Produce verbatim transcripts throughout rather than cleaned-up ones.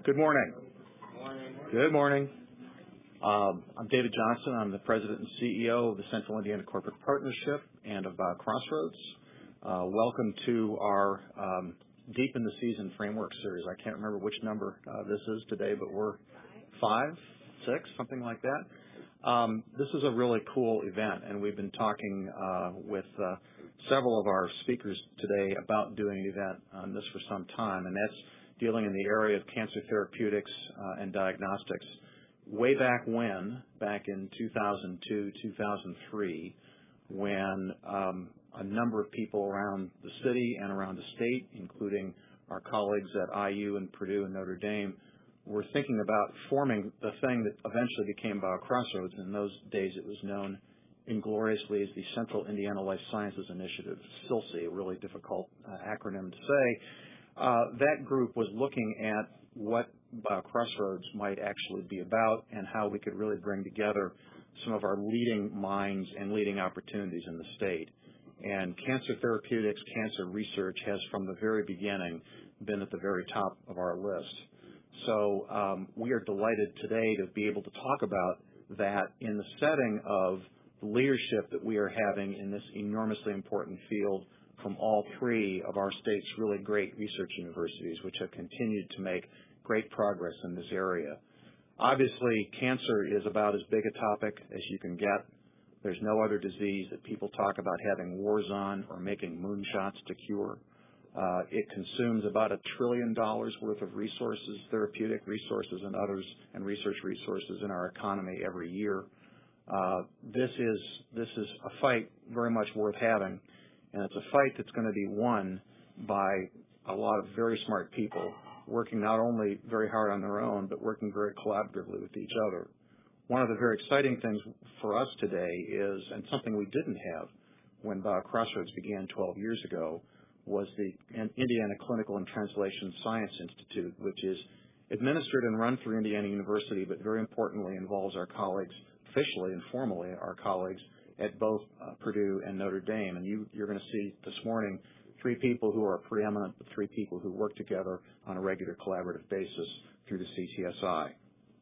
Good morning. Good morning. Um, I'm David Johnson. I'm the President and C E O of the Central Indiana Corporate Partnership and of BioCrossroads. Uh, welcome to our um, Deep in the Season Framework Series. I can't remember which number uh, this is today, but we're five, six, something like that. Um, this is a really cool event, and we've been talking uh, with uh, several of our speakers today about doing an event on this for some time, and that's dealing in the area of cancer therapeutics uh, and diagnostics. Way back when, back in two thousand two, two thousand three, when um, a number of people around the city and around the state, including our colleagues at I U and Purdue and Notre Dame, were thinking about forming the thing that eventually became BioCrossroads. In those days, it was known ingloriously as the Central Indiana Life Sciences Initiative, S I L C, a really difficult uh, acronym to say. Uh, that group was looking at what BioCrossroads might actually be about and how we could really bring together some of our leading minds and leading opportunities in the state. And cancer therapeutics, cancer research has from the very beginning been at the very top of our list. So um, we are delighted today to be able to talk about that in the setting of the leadership that we are having in this enormously important field from all three of our state's really great research universities, which have continued to make great progress in this area. Obviously, cancer is about as big a topic as you can get. There's no other disease that people talk about having wars on or making moonshots to cure. Uh, it consumes about a trillion dollars worth of resources, therapeutic resources and others, and research resources in our economy every year. Uh, this is this is a fight very much worth having, and it's a fight that's going to be won by a lot of very smart people working not only very hard on their own, but working very collaboratively with each other. One of the very exciting things for us today is, and something we didn't have when BioCrossroads began twelve years ago, was the Indiana Clinical and Translation Science Institute, which is administered and run through Indiana University, but very importantly involves our colleagues, officially and formally, our colleagues at both uh, Purdue and Notre Dame. And you, you're going to see this morning three people who are preeminent, but three people who work together on a regular collaborative basis through the C T S I.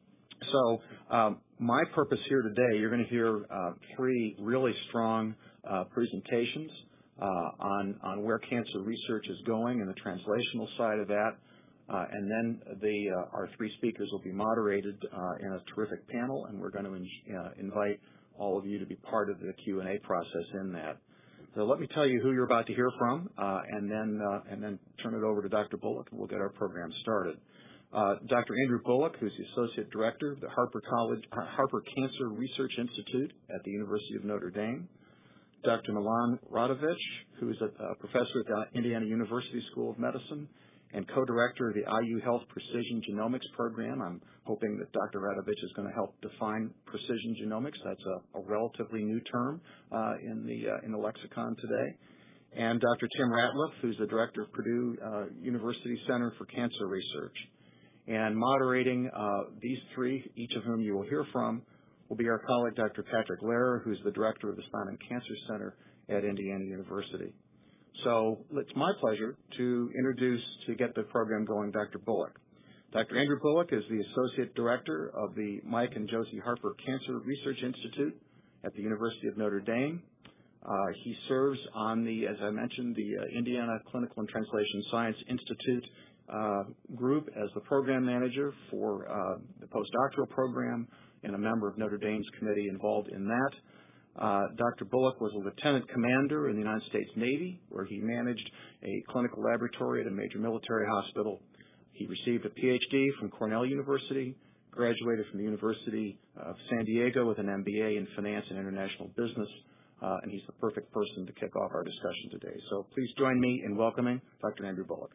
So um, my purpose here today, you're going to hear uh, three really strong uh, presentations uh, on, on where cancer research is going and the translational side of that. Uh, and then the, uh, our three speakers will be moderated uh, in a terrific panel, and we're going to in, uh, invite all of you to be part of the Q and A process in that. So let me tell you who you're about to hear from, uh, and then uh, and then turn it over to Doctor Bullock, and we'll get our program started. Uh, Doctor Andrew Bullock, who's the Associate Director of the Harper College Harper Cancer Research Institute at the University of Notre Dame. Doctor Milan Radovich, who is a, a professor at the Indiana University School of Medicine and co-director of the I U Health Precision Genomics Program. I'm hoping that Doctor Radovich is going to help define precision genomics. That's a, a relatively new term uh, in the uh, in the lexicon today. And Doctor Tim Ratliff, who's the director of Purdue uh, University Center for Cancer Research. And moderating uh, these three, each of whom you will hear from, will be our colleague Doctor Patrick Lehrer, who's the director of the Spine and Cancer Center at Indiana University. So it's my pleasure to introduce, to get the program going, Doctor Bullock. Doctor Andrew Bullock is the Associate Director of the Mike and Josie Harper Cancer Research Institute at the University of Notre Dame. Uh, he serves on the, as I mentioned, the uh, Indiana Clinical and Translation Science Institute uh, group as the program manager for uh, the postdoctoral program and a member of Notre Dame's committee involved in that. Uh, Doctor Bullock was a lieutenant commander in the United States Navy, where he managed a clinical laboratory at a major military hospital. He received a P H D from Cornell University, graduated from the University of San Diego with an M B A in finance and international business, uh, and he's the perfect person to kick off our discussion today. So please join me in welcoming Doctor Andrew Bullock.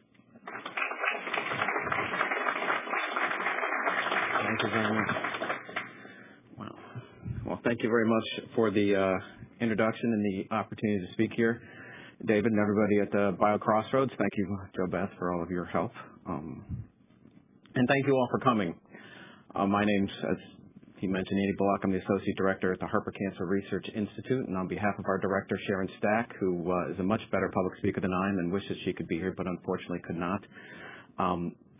Thank you very much. Wow. Well, thank you very much for the uh, introduction and the opportunity to speak here. David and everybody at the BioCrossroads, thank you, Joe Beth, for all of your help. Um, and thank you all for coming. Uh, my name's, as he mentioned, Andy Bullock. I'm the Associate Director at the Harper Cancer Research Institute, and on behalf of our Director, Sharon Stack, who uh, is a much better public speaker than I am and wishes she could be here, but unfortunately could not, um,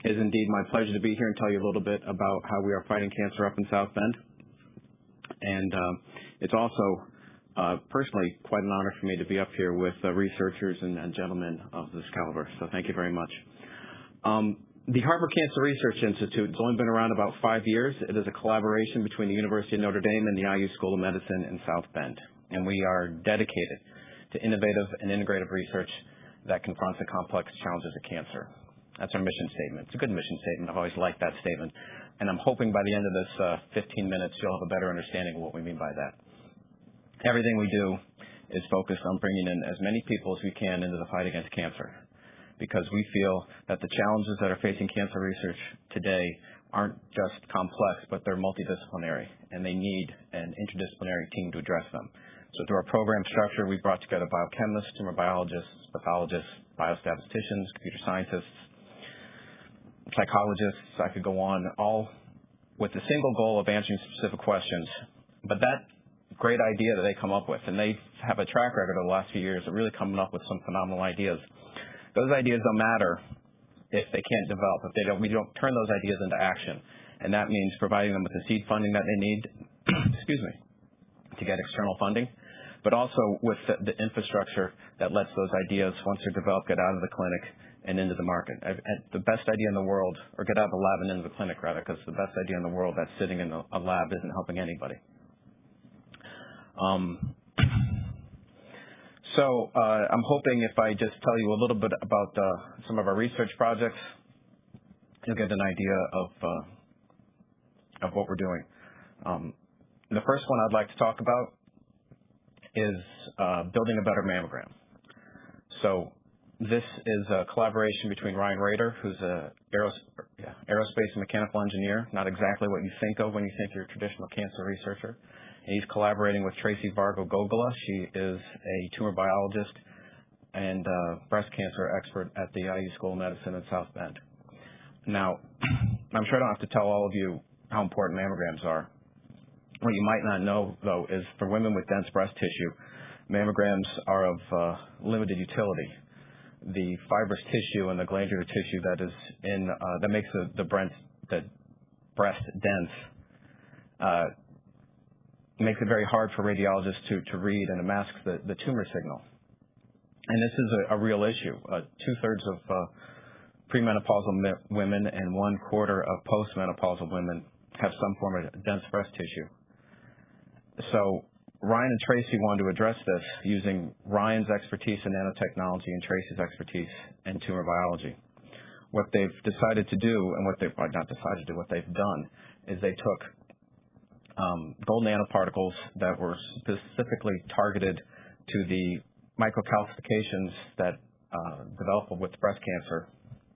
is indeed my pleasure to be here and tell you a little bit about how we are fighting cancer up in South Bend. And uh, it's also uh, personally quite an honor for me to be up here with uh, researchers and, and gentlemen of this caliber. So thank you very much. Um, the Harbor Cancer Research Institute has only been around about five years. It is a collaboration between the University of Notre Dame and the I U School of Medicine in South Bend. And we are dedicated to innovative and integrative research that confronts the complex challenges of cancer. That's our mission statement. It's a good mission statement. I've always liked that statement. And I'm hoping by the end of this uh, fifteen minutes, you'll have a better understanding of what we mean by that. Everything we do is focused on bringing in as many people as we can into the fight against cancer, because we feel that the challenges that are facing cancer research today aren't just complex, but they're multidisciplinary, and they need an interdisciplinary team to address them. So through our program structure, we brought together biochemists, tumor biologists, pathologists, biostatisticians, computer scientists, psychologists, I could go on, all with the single goal of answering specific questions. But that great idea that they come up with, and they have a track record over the last few years of really coming up with some phenomenal ideas. Those ideas don't matter if they can't develop, if they don't, we don't turn those ideas into action. And that means providing them with the seed funding that they need, excuse me, to get external funding, but also with the, the infrastructure that lets those ideas, once they're developed, get out of the clinic and into the market. I, I, the best idea in the world, or get out of the lab and into the clinic, rather, because the best idea in the world that's sitting in a, a lab isn't helping anybody. Um, so uh, I'm hoping if I just tell you a little bit about uh, some of our research projects, you'll get an idea of uh, of what we're doing. Um, the first one I'd like to talk about is uh, building a better mammogram. So this is a collaboration between Ryan Rader, who's a aeros- yeah, aerospace and mechanical engineer, not exactly what you think of when you think you're a traditional cancer researcher. And he's collaborating with Tracy Vargo Gogola. She is a tumor biologist and uh, breast cancer expert at the I U School of Medicine in South Bend. Now, I'm sure I don't have to tell all of you how important mammograms are. What you might not know, though, is for women with dense breast tissue, mammograms are of uh, limited utility. The fibrous tissue and the glandular tissue that is in uh, that makes the, the, breast, the breast dense uh, makes it very hard for radiologists to, to read and to mask the, the tumor signal. And this is a, a real issue. Uh, two-thirds of uh, premenopausal mi- women and one quarter of postmenopausal women have some form of dense breast tissue. So Ryan and Tracy wanted to address this using Ryan's expertise in nanotechnology and Tracy's expertise in tumor biology. What they've decided to do, and what they've well, not decided to do, what they've done, is they took um, gold nanoparticles that were specifically targeted to the microcalcifications that uh, develop with breast cancer,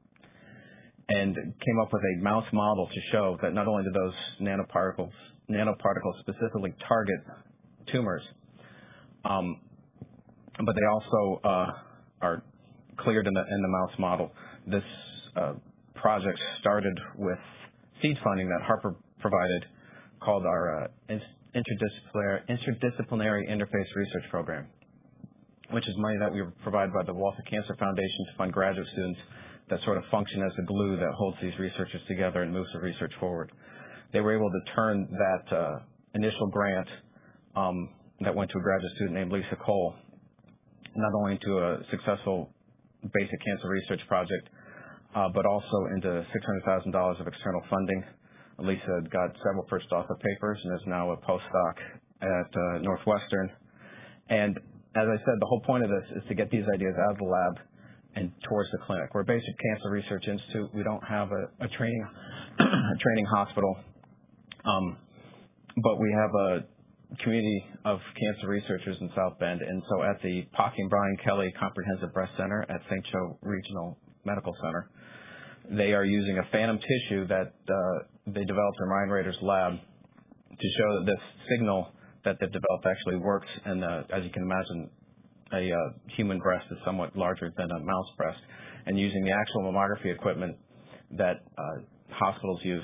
and came up with a mouse model to show that not only do those nanoparticles nanoparticles specifically target tumors, um, but they also uh, are cleared in the, in the mouse model. This uh, project started with seed funding that Harper provided, called our uh, interdisciplinary, interdisciplinary Interface Research Program, which is money that we were provided by the Walter Cancer Foundation to fund graduate students that sort of function as the glue that holds these researchers together and moves the research forward. They were able to turn that uh, initial grant um, that went to a graduate student named Lisa Cole not only into a successful basic cancer research project, uh, but also into six hundred thousand dollars of external funding. Lisa got several first author papers and is now a postdoc at uh, Northwestern. And as I said, the whole point of this is to get these ideas out of the lab and towards the clinic. We're a basic cancer research institute. We don't have a, a training a training hospital. Um, but we have a community of cancer researchers in South Bend, and so at the Pocky and Brian Kelly Comprehensive Breast Center at Saint Joe Regional Medical Center, they are using a phantom tissue that uh, they developed in Ryan Rader's lab to show that this signal that they've developed actually works, and uh, as you can imagine, a uh, human breast is somewhat larger than a mouse breast, and using the actual mammography equipment that uh, hospitals use.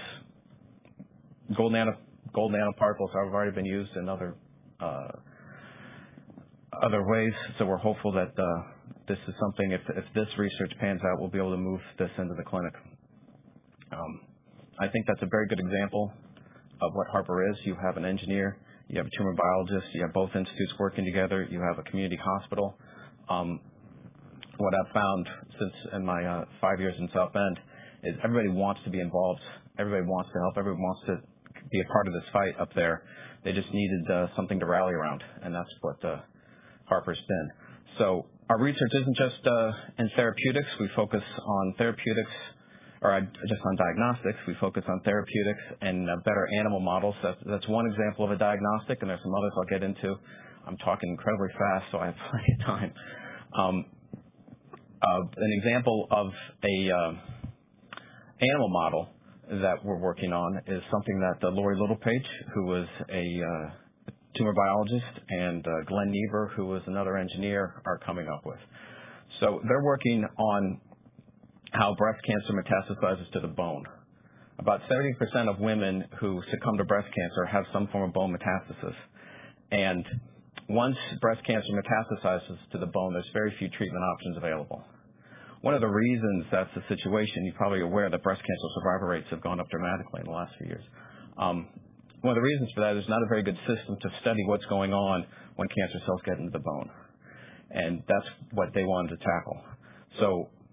Gold, nano, gold nanoparticles have already been used in other uh, other ways, so we're hopeful that uh, this is something, if, if this research pans out, we'll be able to move this into the clinic. Um, I think that's a very good example of what Harper is. You have an engineer, you have a tumor biologist, you have both institutes working together, you have a community hospital. Um, what I've found since in my uh, five years in South Bend is everybody wants to be involved, everybody wants to help, everybody wants to be a part of this fight up there. They just needed uh, something to rally around, and that's what uh, Harper's been. So our research isn't just uh, in therapeutics. We focus on therapeutics, or uh, just on diagnostics. We focus on therapeutics and uh, better animal models. That's, that's one example of a diagnostic, and there's some others I'll get into. I'm talking incredibly fast, so I have plenty of time. Um, uh, an example of a uh, animal model that we're working on is something that uh, Lori Littlepage, who was a uh, tumor biologist, and uh, Glenn Niebuhr, who was another engineer, are coming up with. So they're working on how breast cancer metastasizes to the bone. About seventy percent of women who succumb to breast cancer have some form of bone metastasis. And once breast cancer metastasizes to the bone, there's very few treatment options available. One of the reasons that's the situation, you're probably aware that breast cancer survival rates have gone up dramatically in the last few years. Um, one of the reasons for that is not a very good system to study what's going on when cancer cells get into the bone. And that's what they wanted to tackle. So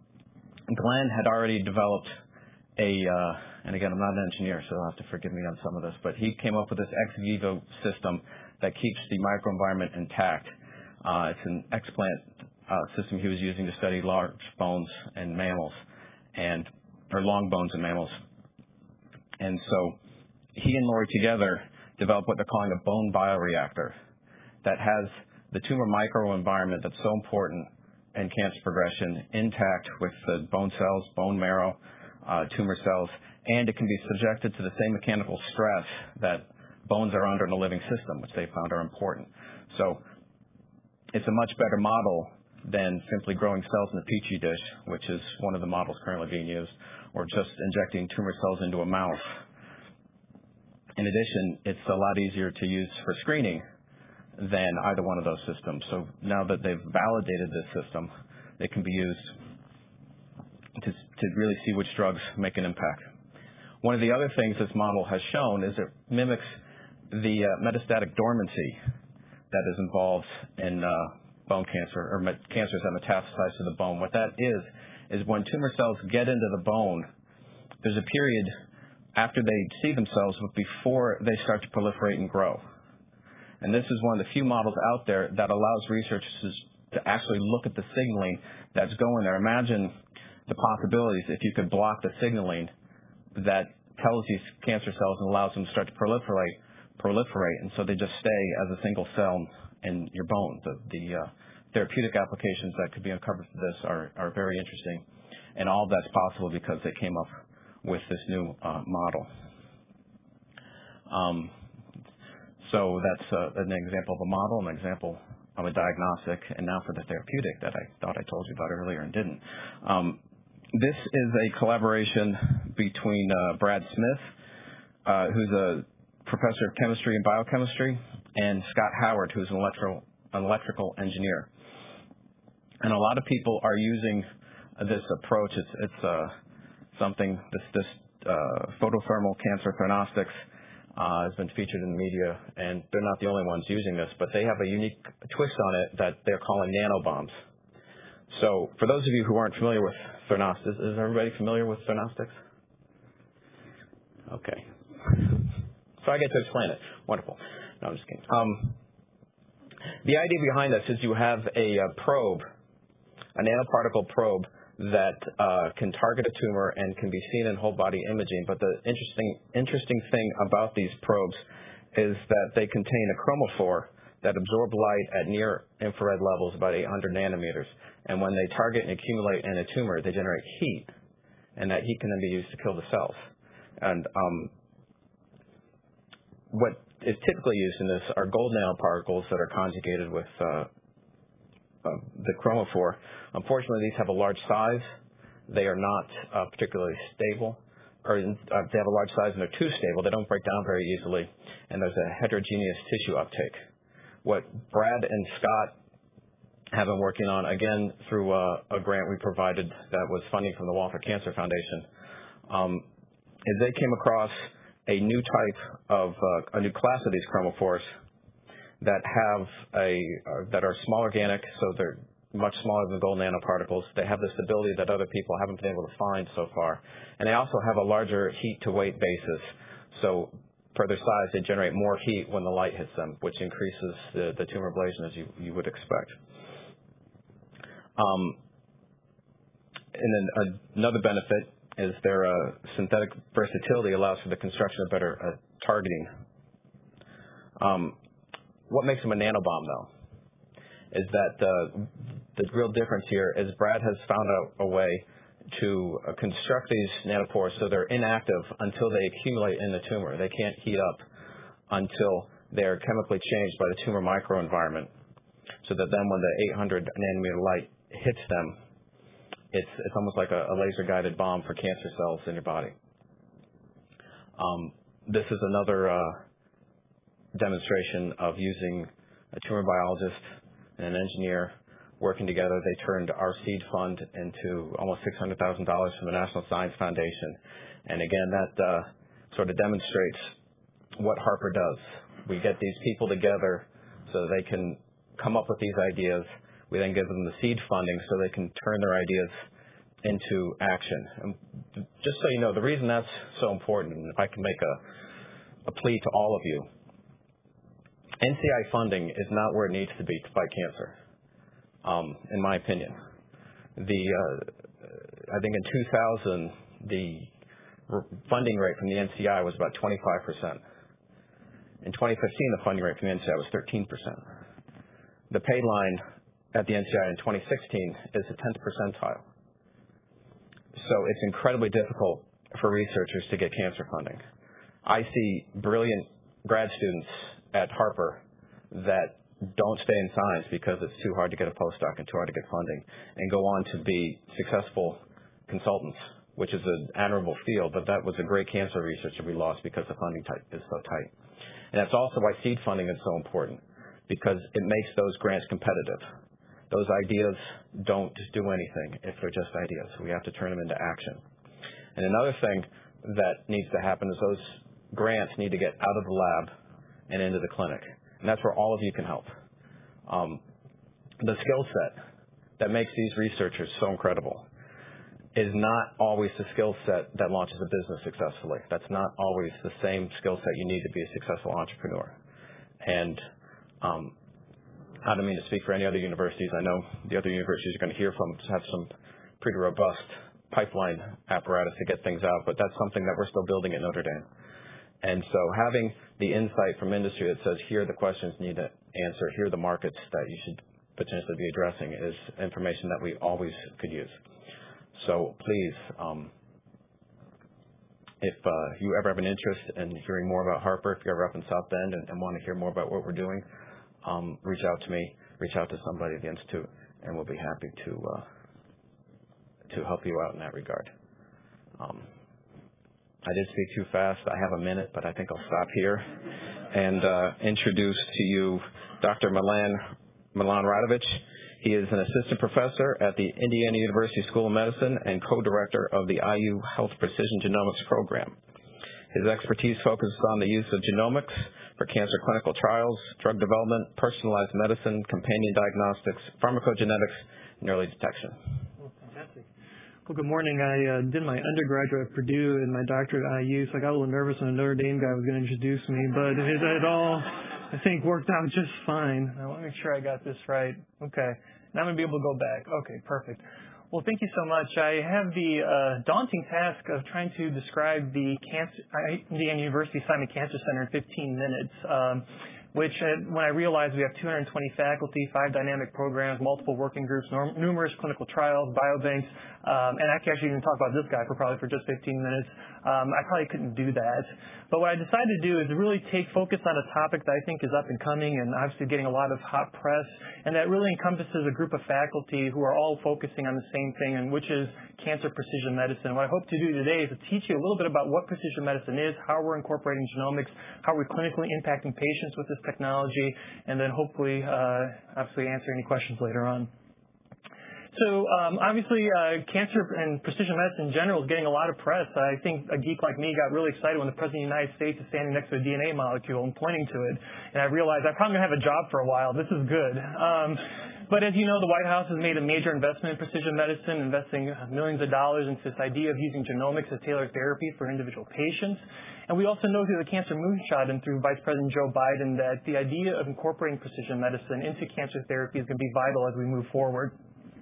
Glenn had already developed a, uh, and again, I'm not an engineer, so you'll have to forgive me on some of this, but he came up with this ex vivo system that keeps the microenvironment intact. Uh, it's an explant uh, system he was using to study large bones in mammals, and or long bones in mammals. And so he and Lori together developed what they're calling a bone bioreactor that has the tumor microenvironment that's so important in cancer progression intact with the bone cells, bone marrow, uh, tumor cells, and it can be subjected to the same mechanical stress that bones are under in a living system, which they found are important. So it's a much better model than simply growing cells in a petri dish, which is one of the models currently being used, or just injecting tumor cells into a mouse. In addition, it's a lot easier to use for screening than either one of those systems. So now that they've validated this system, it can be used to, to really see which drugs make an impact. One of the other things this model has shown is it mimics the uh, metastatic dormancy that is involved in uh, bone cancer, or met- cancers that metastasize to the bone. What that is, is when tumor cells get into the bone, there's a period after they see themselves, but before they start to proliferate and grow. And this is one of the few models out there that allows researchers to actually look at the signaling that's going there. Imagine the possibilities if you could block the signaling that tells these cancer cells and allows them to start to proliferate, proliferate, and so they just stay as a single cell in your bone. The, the uh, therapeutic applications that could be uncovered for this are, are very interesting, and all of that's possible because they came up with this new uh, model. Um, so that's uh, an example of a model, an example of a diagnostic, and now for the therapeutic that I thought I told you about earlier and didn't. Um, this is a collaboration between uh, Brad Smith, uh, who's a professor of chemistry and biochemistry, and Scott Howard, who's an electrical, an electrical engineer. And a lot of people are using this approach. It's, it's uh, something, this, this uh, photothermal cancer theranostics uh, has been featured in the media, and they're not the only ones using this, but they have a unique twist on it that they're calling nanobombs. So for those of you who aren't familiar with theranostics, is everybody familiar with theranostics? Okay. So I get to explain it. Wonderful. No, I'm just kidding. Um, the idea behind this is you have a, a probe, a nanoparticle probe that uh, can target a tumor and can be seen in whole body imaging. But the interesting, interesting thing about these probes is that they contain a chromophore that absorb light at near infrared levels, about eight hundred nanometers. And when they target and accumulate in a tumor, they generate heat, and that heat can then be used to kill the cells. And um, what is typically used in this are gold nanoparticles that are conjugated with uh, uh, the chromophore. Unfortunately, these have a large size. They are not uh, particularly stable, or uh, they have a large size and they're too stable. They don't break down very easily, and there's a heterogeneous tissue uptake. What Brad and Scott have been working on, again, through uh, a grant we provided that was funding from the Walter Cancer Foundation, um, is they came across a new type of, uh, a new class of these chromophores that have a, uh, that are small organic, so they're much smaller than gold nanoparticles. They have this ability that other people haven't been able to find so far. And they also have a larger heat to weight basis. So for their size, they generate more heat when the light hits them, which increases the, the tumor ablation as you, you would expect. Um, and then another benefit is their uh, synthetic versatility allows for the construction of better uh, targeting. Um, what makes them a nanobomb, though, is that uh, the real difference here is Brad has found out a way to uh, construct these nanopores so they're inactive until they accumulate in the tumor. They can't heat up until they're chemically changed by the tumor microenvironment, so that then when the eight hundred nanometer light hits them, it's, it's almost like a, a laser-guided bomb for cancer cells in your body. Um, this is another uh, demonstration of using a tumor biologist and an engineer working together. They turned our seed fund into almost six hundred thousand dollars from the National Science Foundation. And again, that uh, sort of demonstrates what Harper does. We get these people together so they can come up with these ideas. We then give them the seed funding so they can turn their ideas into action. And just so you know, the reason that's so important, and if I can make a, a plea to all of you, N C I funding is not where it needs to be to fight cancer. Um, in my opinion. The uh, I think in two thousand, the funding rate from the N C I was about twenty-five percent. In twenty fifteen, the funding rate from the N C I was thirteen percent. The pay line at the N C I in twenty sixteen is the tenth percentile. So it's incredibly difficult for researchers to get cancer funding. I see brilliant grad students at Harper that don't stay in science because it's too hard to get a postdoc and too hard to get funding, and go on to be successful consultants, which is an admirable field, but that was a great cancer researcher we lost because the funding type is so tight. And that's also why seed funding is so important, because it makes those grants competitive. Those ideas don't do anything if they're just ideas. We have to turn them into action. And another thing that needs to happen is those grants need to get out of the lab and into the clinic. And that's where all of you can help. Um, the skill set that makes these researchers so incredible is not always the skill set that launches a business successfully. That's not always the same skill set you need to be a successful entrepreneur. And um, I don't mean to speak for any other universities. I know the other universities you're going to hear from have some pretty robust pipeline apparatus to get things out, but that's something that we're still building at Notre Dame. And so having the insight from industry that says, here are the questions you need to answer, here are the markets that you should potentially be addressing, is information that we always could use. So please, um, if uh, you ever have an interest in hearing more about Harper, if you're ever up in South Bend and, and want to hear more about what we're doing, um, reach out to me, reach out to somebody at the Institute, and we'll be happy to, uh, to help you out in that regard. Um, I did speak too fast. I have a minute, but I think I'll stop here and uh, introduce to you Doctor Milan, Milan Radovich. He is an assistant professor at the Indiana University School of Medicine and co-director of the I U Health Precision Genomics Program. His expertise focuses on the use of genomics for cancer clinical trials, drug development, personalized medicine, companion diagnostics, pharmacogenetics, and early detection. Well, fantastic. Well, good morning. I uh, did my undergraduate at Purdue and my doctorate at I U, so I got a little nervous when a Notre Dame guy was going to introduce me, but it, it all, I think, worked out just fine. I want to make sure I got this right. Okay. Now I'm going to be able to go back. Okay, perfect. Well, thank you so much. I have the uh, daunting task of trying to describe the cancer, Indiana University Simon Cancer Center in fifteen minutes. Um, which uh, when I realized we have two hundred twenty faculty, five dynamic programs, multiple working groups, norm- numerous clinical trials, biobanks, um, and I can actually even talk about this guy for probably for just fifteen minutes. Um, I probably couldn't do that. But what I decided to do is really take focus on a topic that I think is up and coming and obviously getting a lot of hot press, and that really encompasses a group of faculty who are all focusing on the same thing, and which is cancer precision medicine. What I hope to do today is to teach you a little bit about what precision medicine is, how we're incorporating genomics, how we're clinically impacting patients with this technology, and then hopefully, uh, obviously answer any questions later on. So um, obviously, uh, cancer and precision medicine in general is getting a lot of press. I think a geek like me got really excited when the President of the United States is standing next to a D N A molecule and pointing to it. And I realized I'm probably going to have a job for a while. This is good. Um, but as you know, the White House has made a major investment in precision medicine, investing millions of dollars into this idea of using genomics as tailored therapy for individual patients. And we also know through the Cancer Moonshot and through Vice President Joe Biden that the idea of incorporating precision medicine into cancer therapy is going to be vital as we move forward.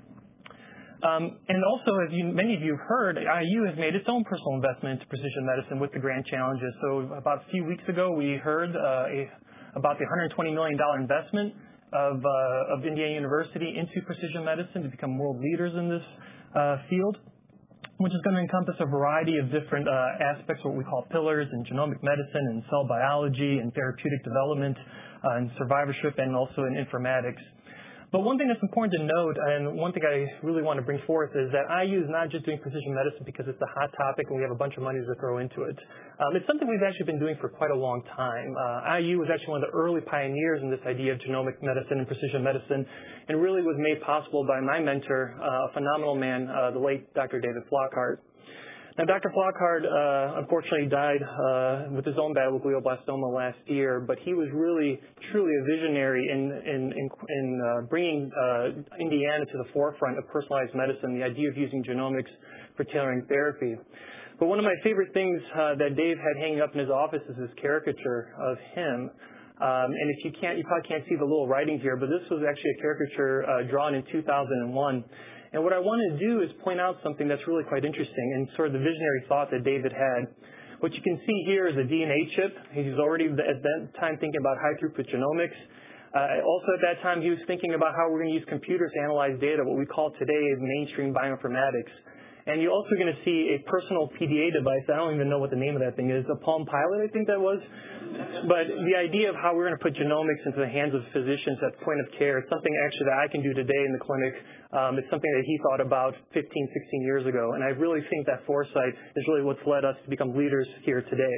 Um, and also, as you, many of you have heard, I U has made its own personal investment into precision medicine with the grand challenges. So about a few weeks ago, we heard uh, a, about the one hundred twenty million dollars investment of, uh, of Indiana University into precision medicine to become world leaders in this uh, field, which is going to encompass a variety of different uh, aspects, what we call pillars in genomic medicine and cell biology and therapeutic development uh, and survivorship and also in informatics. But one thing that's important to note, and one thing I really want to bring forth, is that I U is not just doing precision medicine because it's a hot topic and we have a bunch of money to throw into it. Um, it's something we've actually been doing for quite a long time. Uh, I U was actually one of the early pioneers in this idea of genomic medicine and precision medicine, and really was made possible by my mentor, uh, a phenomenal man, uh, the late Doctor David Flockhart. Now, Doctor Flockhart, uh, unfortunately died uh, with his own battle with glioblastoma last year, but he was really, truly a visionary in, in, in, in uh, bringing uh, Indiana to the forefront of personalized medicine, the idea of using genomics for tailoring therapy. But one of my favorite things uh, that Dave had hanging up in his office is this caricature of him. Um, and if you can't, you probably can't see the little writing here, but this was actually a caricature uh, drawn in two thousand one. And what I want to do is point out something that's really quite interesting and sort of the visionary thought that David had. What you can see here is a D N A chip. He's already at that time thinking about high throughput genomics. Uh, also at that time, he was thinking about how we're going to use computers to analyze data, what we call today mainstream bioinformatics. And you're also going to see a personal P D A device. I don't even know what the name of that thing is. A Palm Pilot, I think that was. But the idea of how we're going to put genomics into the hands of physicians at point of care, it's something actually that I can do today in the clinic. Um, it's something that he thought about fifteen, sixteen years ago. And I really think that foresight is really what's led us to become leaders here today.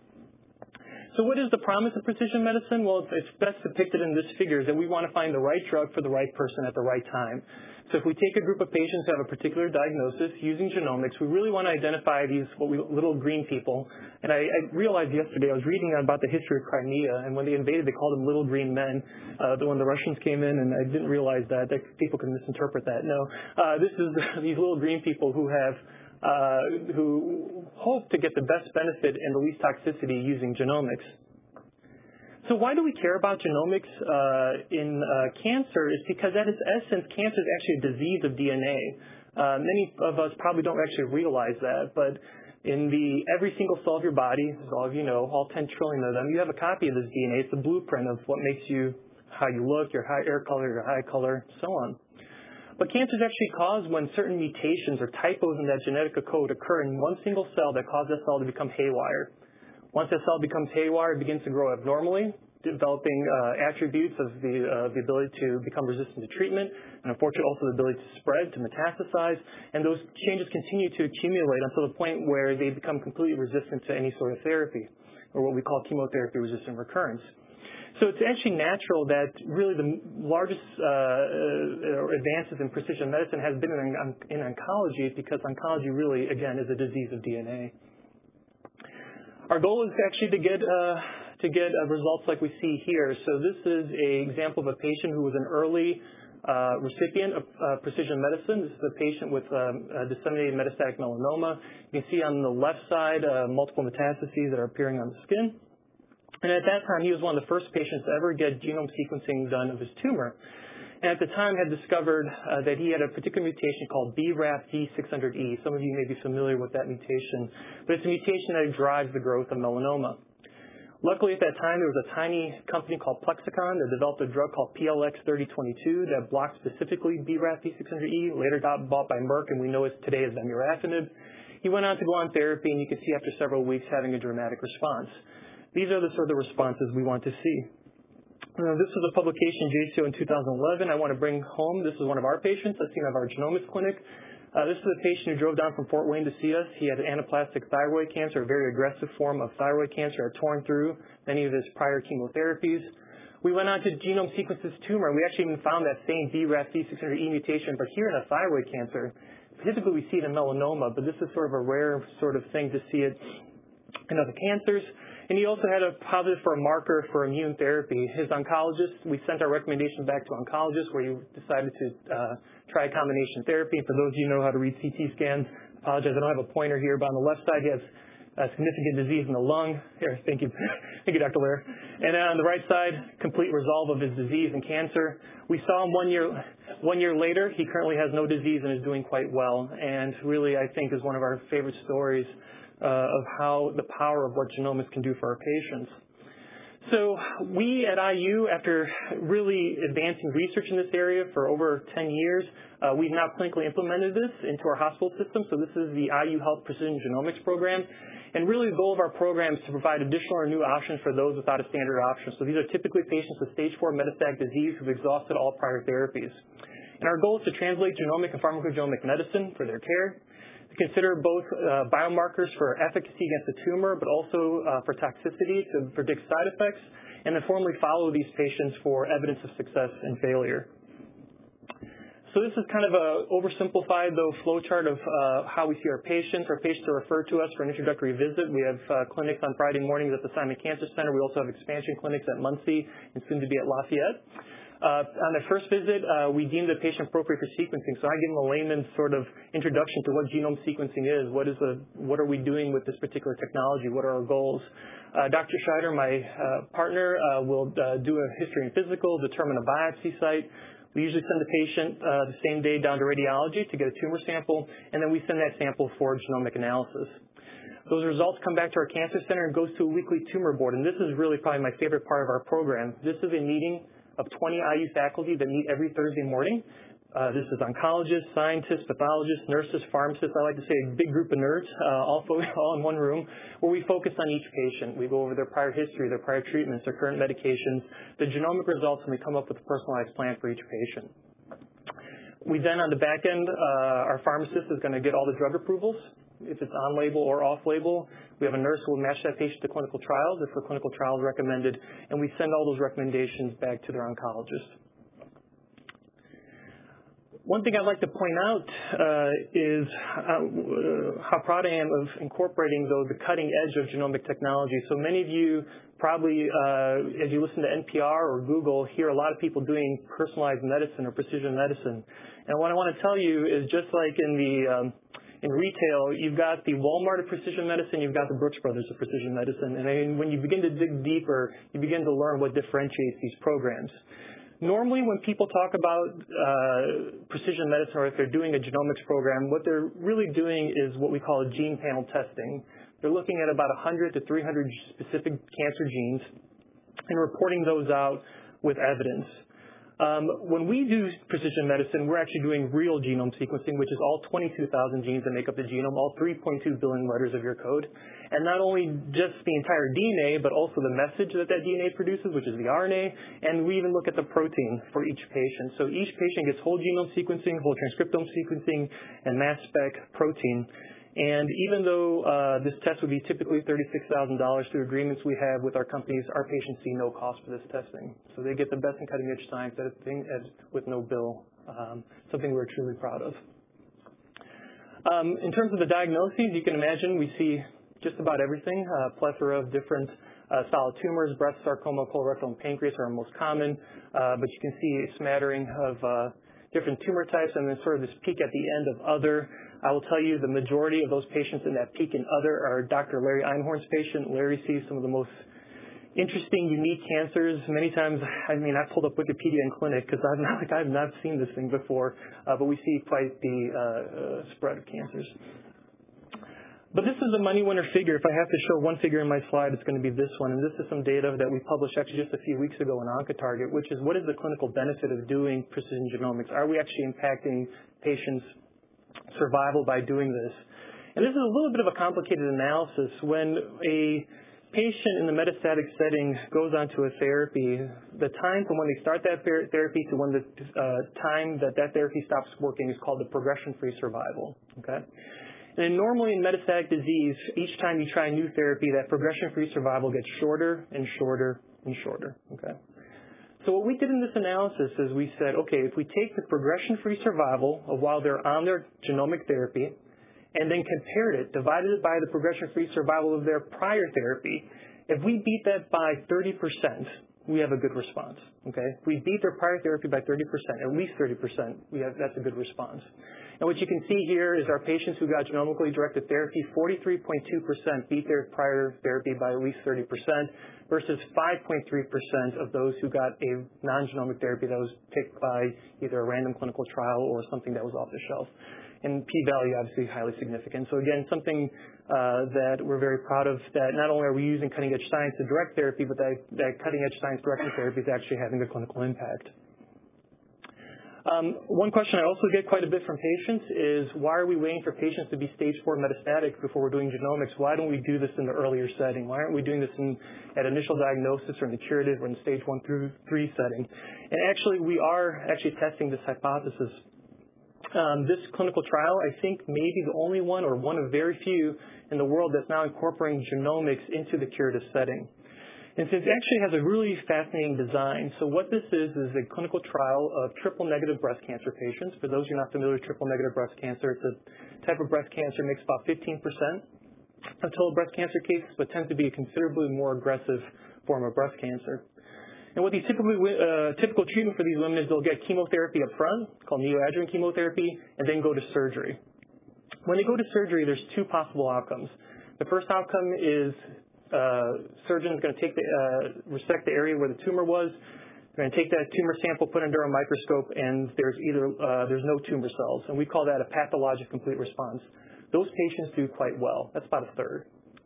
So what is the promise of precision medicine? Well, it's best depicted in this figure, is that we want to find the right drug for the right person at the right time. So if we take a group of patients who have a particular diagnosis using genomics, we really want to identify these what we little green people. And I, I realized yesterday, I was reading about the history of Crimea, and when they invaded, they called them little green men. Uh, when the Russians came in, and I didn't realize that, that people can misinterpret that. No, uh, this is these little green people who have Uh, who hope to get the best benefit and the least toxicity using genomics. So why do we care about genomics uh, in uh, cancer? Is because at its essence, cancer is actually a disease of D N A. Uh, many of us probably don't actually realize that, but in the every single cell of your body, as all of you know, all ten trillion of them, you have a copy of this D N A. It's the blueprint of what makes you, how you look, your hair color, your eye color, so on. But cancer is actually caused when certain mutations or typos in that genetic code occur in one single cell that cause that cell to become haywire. Once that cell becomes haywire, it begins to grow abnormally, developing uh, attributes of the, uh, the ability to become resistant to treatment, and unfortunately also the ability to spread, to metastasize, and those changes continue to accumulate until the point where they become completely resistant to any sort of therapy, or what we call chemotherapy-resistant recurrence. So it's actually natural that really the largest uh, advances in precision medicine has been in, in oncology, because oncology really, again, is a disease of D N A. Our goal is actually to get uh, to get uh, results like we see here. So this is an example of a patient who was an early uh, recipient of uh, precision medicine. This is a patient with um, uh, disseminated metastatic melanoma. You can see on the left side uh, multiple metastases that are appearing on the skin. And at that time, he was one of the first patients to ever get genome sequencing done of his tumor. And at the time had discovered uh, that he had a particular mutation called B R A F D six hundred E. Some of you may be familiar with that mutation. But it's a mutation that drives the growth of melanoma. Luckily, at that time, there was a tiny company called Plexicon that developed a drug called P L X thirty twenty-two that blocked specifically B R A F D six hundred E, later got bought by Merck, and we know it today as vemurafenib. He went on to go on therapy, and you can see after several weeks having a dramatic response. These are the sort of responses we want to see. Uh, this is a publication, J C O, in two thousand eleven. I want to bring home, this is one of our patients. I've seen at our genomics clinic. Uh, this is a patient who drove down from Fort Wayne to see us. He had anaplastic thyroid cancer, a very aggressive form of thyroid cancer, had torn through many of his prior chemotherapies. We went on to genome sequence this tumor. We actually even found that same B R A F V six hundred E mutation, but here in a thyroid cancer. Typically we see it in melanoma, but this is sort of a rare sort of thing to see it in other cancers. And he also had a positive for a marker for immune therapy. His oncologist, we sent our recommendation back to oncologist where he decided to uh, try a combination therapy. And for those of you who know how to read C T scans, apologize, I don't have a pointer here, but on the left side he has a significant disease in the lung. Here, thank you. Thank you, Doctor Lair. And then on the right side, complete resolve of his disease and cancer. We saw him one year, one year later. He currently has no disease and is doing quite well. And really, I think, is one of our favorite stories uh, of how the power of what genomics can do for our patients. So we at I U, after really advancing research in this area for over ten years, uh, we've now clinically implemented this into our hospital system. So this is the I U Health Precision Genomics Program. And really the goal of our program is to provide additional or new options for those without a standard option. So these are typically patients with stage four metastatic disease who've exhausted all prior therapies. And our goal is to translate genomic and pharmacogenomic medicine for their care, to consider both uh, biomarkers for efficacy against the tumor, but also uh, for toxicity to predict side effects, and then formally follow these patients for evidence of success and failure. So this is kind of a oversimplified, though, flowchart of uh, how we see our patients. Our patients are referred to us for an introductory visit. We have uh, clinics on Friday mornings at the Simon Cancer Center. We also have expansion clinics at Muncie and soon to be at Lafayette. Uh, on their first visit, uh, we deem the patient appropriate for sequencing. So I give them a layman's sort of introduction to what genome sequencing is. What is the, what are we doing with this particular technology? What are our goals? Uh, Doctor Scheider, my uh, partner, uh, will uh, do a history and physical, determine a biopsy site. We usually send the patient uh, the same day down to radiology to get a tumor sample, and then we send that sample for genomic analysis. Those results come back to our cancer center and goes to a weekly tumor board, and this is really probably my favorite part of our program. This is a meeting of twenty I U faculty that meet every Thursday morning. Uh, this is oncologists, scientists, pathologists, nurses, pharmacists. I like to say a big group of nerds, uh, all, all in one room, where we focus on each patient. We go over their prior history, their prior treatments, their current medications, the genomic results, and we come up with a personalized plan for each patient. We then, on the back end, uh, our pharmacist is going to get all the drug approvals, if it's on-label or off-label. We have a nurse who will match that patient to clinical trials if the clinical trial is recommended, and we send all those recommendations back to their oncologist. One thing I'd like to point out uh, is how, uh, how proud I am of incorporating, though, the cutting edge of genomic technology. So many of you probably, uh, as you listen to N P R or Google, hear a lot of people doing personalized medicine or precision medicine. And what I want to tell you is just like in the um, in retail, you've got the Walmart of precision medicine, you've got the Brooks Brothers of precision medicine. And I mean, when you begin to dig deeper, you begin to learn what differentiates these programs. Normally, when people talk about uh, precision medicine or if they're doing a genomics program, what they're really doing is what we call a gene panel testing. They're looking at about one hundred to three hundred specific cancer genes and reporting those out with evidence. Um, when we do precision medicine, we're actually doing real genome sequencing, which is all twenty-two thousand genes that make up the genome, all three point two billion letters of your code. And not only just the entire D N A, but also the message that that D N A produces, which is the R N A, and we even look at the protein for each patient. So each patient gets whole genome sequencing, whole transcriptome sequencing, and mass spec protein. And even though uh, this test would be typically thirty-six thousand dollars through agreements we have with our companies, our patients see no cost for this testing. So they get the best in cutting-edge science at a thing as, with no bill, um, something we're truly proud of. Um, in terms of the diagnoses, you can imagine we see just about everything, a plethora of different uh, solid tumors. Breast, sarcoma, colorectal, and pancreas are most common, uh, but you can see a smattering of uh, different tumor types, and then sort of this peak at the end of other. I will tell you the majority of those patients in that peak in other are Doctor Larry Einhorn's patient. Larry sees some of the most interesting, unique cancers. Many times, I mean, I've pulled up Wikipedia in clinic because I've not, like, I've not seen this thing before, uh, but we see quite the uh, uh, spread of cancers. But this is a money winner figure. If I have to show one figure in my slide, it's going to be this one. And this is some data that we published actually just a few weeks ago in OncoTarget, which is what is the clinical benefit of doing precision genomics? Are we actually impacting patients' survival by doing this? And this is a little bit of a complicated analysis. When a patient in the metastatic setting goes onto a therapy, the time from when they start that therapy to when the uh, time that that therapy stops working is called the progression-free survival. Okay? And then normally in metastatic disease, each time you try a new therapy, that progression-free survival gets shorter and shorter and shorter. Okay? So what we did in this analysis is we said, okay, if we take the progression-free survival of while they're on their genomic therapy and then compared it, divided it by the progression-free survival of their prior therapy, if we beat that by thirty percent, we have a good response. Okay? If we beat their prior therapy by thirty percent, at least thirty percent, we have, that's a good response. And what you can see here is our patients who got genomically directed therapy, forty-three point two percent beat their prior therapy by at least thirty percent versus five point three percent of those who got a non-genomic therapy that was picked by either a random clinical trial or something that was off the shelf. And p-value obviously highly significant. So again, something uh, that we're very proud of, that not only are we using cutting-edge science to direct therapy, but that, that cutting-edge science directing therapy is actually having a clinical impact. Um, one question I also get quite a bit from patients is, why are we waiting for patients to be stage four metastatic before we're doing genomics? Why don't we do this in the earlier setting? Why aren't we doing this in, at initial diagnosis or in the curative or in the stage one through three setting? And actually, we are actually testing this hypothesis. Um, this clinical trial, I think, may be the only one or one of very few in the world that's now incorporating genomics into the curative setting. And so it actually has a really fascinating design. So what this is is a clinical trial of triple-negative breast cancer patients. For those who are not familiar with triple-negative breast cancer, it's a type of breast cancer makes about fifteen percent of total breast cancer cases, but tends to be a considerably more aggressive form of breast cancer. And what these typically, uh, typical treatment for these women is they'll get chemotherapy up front, called neoadjuvant chemotherapy, and then go to surgery. When they go to surgery, there's two possible outcomes. The first outcome is uh, surgeon's going to take the, uh, resect the area where the tumor was. They're going to take that tumor sample, put it under a microscope, and there's either uh, there's no tumor cells, and we call that a pathologic complete response. Those patients do quite well. That's about a third.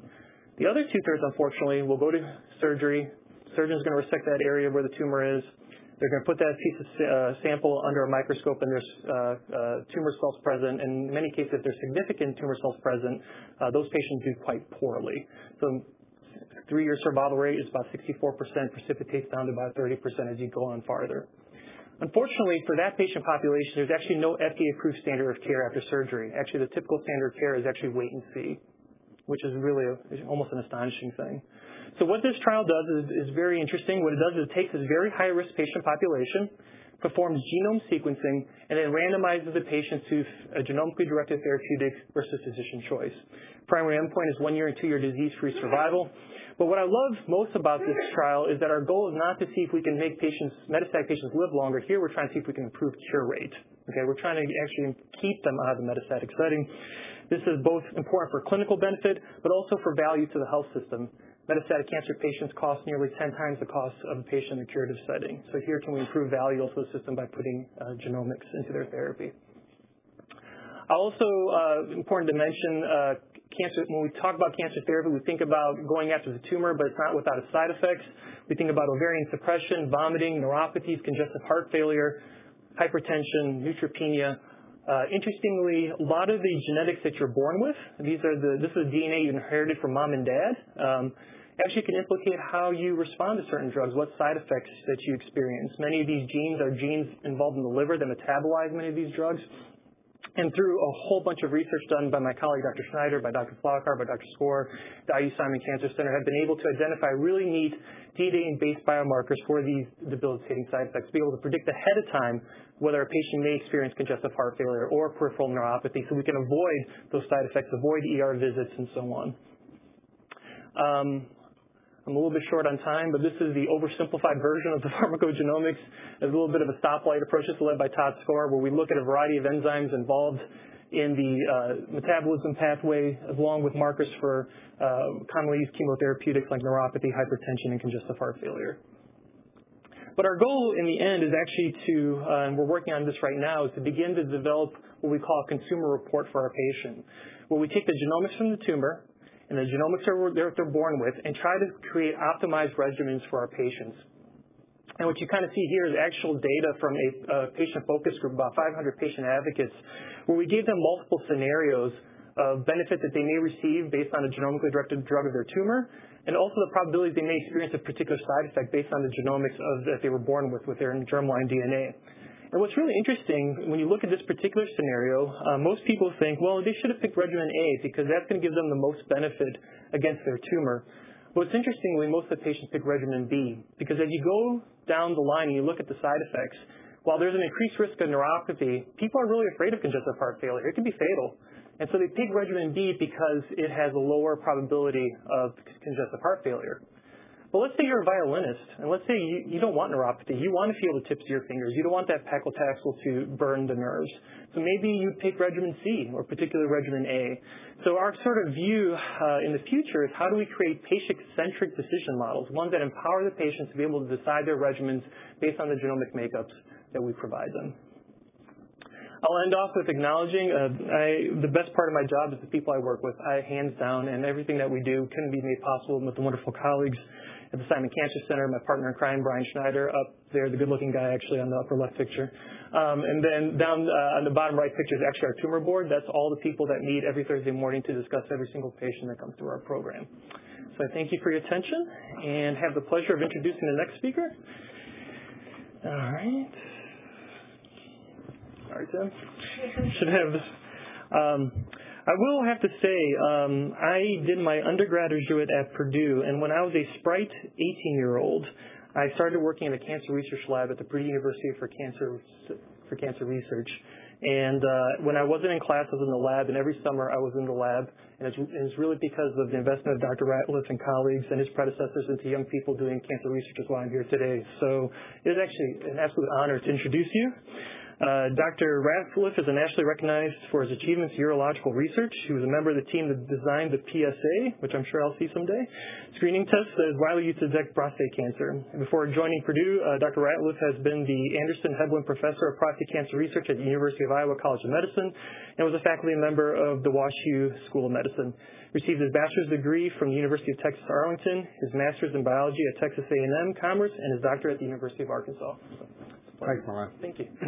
The other two-thirds, unfortunately, will go to surgery. Surgeon's going to resect that area where the tumor is. They're going to put that piece of uh, sample under a microscope, and there's uh, uh, tumor cells present. And in many cases, if there's significant tumor cells present, uh, those patients do quite poorly. So three-year survival rate is about sixty-four percent, precipitates down to about thirty percent as you go on farther. Unfortunately, for that patient population, there's actually no F D A-approved standard of care after surgery. Actually, the typical standard of care is actually wait and see, which is really a, almost an astonishing thing. So what this trial does is, is very interesting. What it does is it takes this very high-risk patient population, performs genome sequencing, and then randomizes the patient to a genomically directed therapeutic versus physician choice. Primary endpoint is one-year and two-year disease-free survival. But what I love most about this trial is that our goal is not to see if we can make patients, metastatic patients live longer. Here we're trying to see if we can improve cure rate. Okay, we're trying to actually keep them out of the metastatic setting. This is both important for clinical benefit, but also for value to the health system. Metastatic cancer patients cost nearly ten times the cost of a patient in the curative setting. So here can we improve value also to the system by putting uh, genomics into their therapy. Also, uh, important to mention, uh, cancer. When we talk about cancer therapy, we think about going after the tumor, but it's not without its side effects. We think about ovarian suppression, vomiting, neuropathies, congestive heart failure, hypertension, neutropenia. Uh, interestingly, a lot of the genetics that you're born with, these are the, this is the D N A you inherited from mom and dad, um, actually can implicate how you respond to certain drugs, what side effects that you experience. Many of these genes are genes involved in the liver that metabolize many of these drugs. And through a whole bunch of research done by my colleague, Doctor Schneider, by Doctor Flockar, by Doctor Score, the I U Simon Cancer Center, have been able to identify really neat D N A-based biomarkers for these debilitating side effects, to be able to predict ahead of time whether a patient may experience congestive heart failure or peripheral neuropathy, so we can avoid those side effects, avoid E R visits, and so on. Um, I'm a little bit short on time, but this is the oversimplified version of the pharmacogenomics. There's a little bit of a stoplight approach. This is led by Todd Score, where we look at a variety of enzymes involved in the uh, metabolism pathway, along with markers for uh, commonly used chemotherapeutics like neuropathy, hypertension, and congestive heart failure. But our goal in the end is actually to, uh, and we're working on this right now, is to begin to develop what we call a consumer report for our patient, where we take the genomics from the tumor and the genomics they're, they're born with, and try to create optimized regimens for our patients. And what you kind of see here is actual data from a, a patient focus group, about five hundred patient advocates, where we gave them multiple scenarios of benefit that they may receive based on a genomically directed drug of their tumor, and also the probability they may experience a particular side effect based on the genomics of, that they were born with, with their germline D N A. And what's really interesting, when you look at this particular scenario, uh, most people think, well, they should have picked regimen A because that's going to give them the most benefit against their tumor. But what's interestingly, most of the patients pick regimen B because as you go down the line and you look at the side effects, while there's an increased risk of neuropathy, people are really afraid of congestive heart failure. It can be fatal. And so they pick regimen B because it has a lower probability of congestive heart failure. But let's say you're a violinist, and let's say you, you don't want neuropathy. You want to feel the tips of your fingers. You don't want that paclitaxel to burn the nerves. So maybe you pick regimen C or particularly regimen A. So our sort of view uh, in the future is how do we create patient-centric decision models, ones that empower the patients to be able to decide their regimens based on the genomic makeups that we provide them. I'll end off with acknowledging uh, I, the best part of my job is the people I work with. I hands down, and everything that we do couldn't be made possible with the wonderful colleagues at the Simon Cancer Center. My partner in crime, Brian Schneider, up there, the good-looking guy actually on the upper left picture. Um, and then down uh, on the bottom right picture is actually our tumor board. That's all the people that meet every Thursday morning to discuss every single patient that comes through our program. So I thank you for your attention and have the pleasure of introducing the next speaker. All right. Sorry, Tim. Should have this. Um, I will have to say, um, I did my undergraduate at Purdue, and when I was a sprite eighteen-year-old, I started working in a cancer research lab at the Purdue University for Cancer for Cancer Research. And uh, when I wasn't in class, I was in the lab, and every summer I was in the lab. And it's, and it's really because of the investment of Doctor Ratliff and colleagues and his predecessors into young people doing cancer research is why I'm here today. So it is actually an absolute honor to introduce you. Uh, Doctor Ratliff is nationally recognized for his achievements in urological research. He was a member of the team that designed the P S A, which I'm sure I'll see someday, screening test that is widely used to detect prostate cancer. And before joining Purdue, uh, Doctor Ratliff has been the Anderson Heblen Professor of Prostate Cancer Research at the University of Iowa College of Medicine and was a faculty member of the WashU School of Medicine. Received his bachelor's degree from the University of Texas Arlington, his master's in biology at Texas A and M Commerce, and his doctorate at the University of Arkansas. So, Thanks, Milan. Thank you.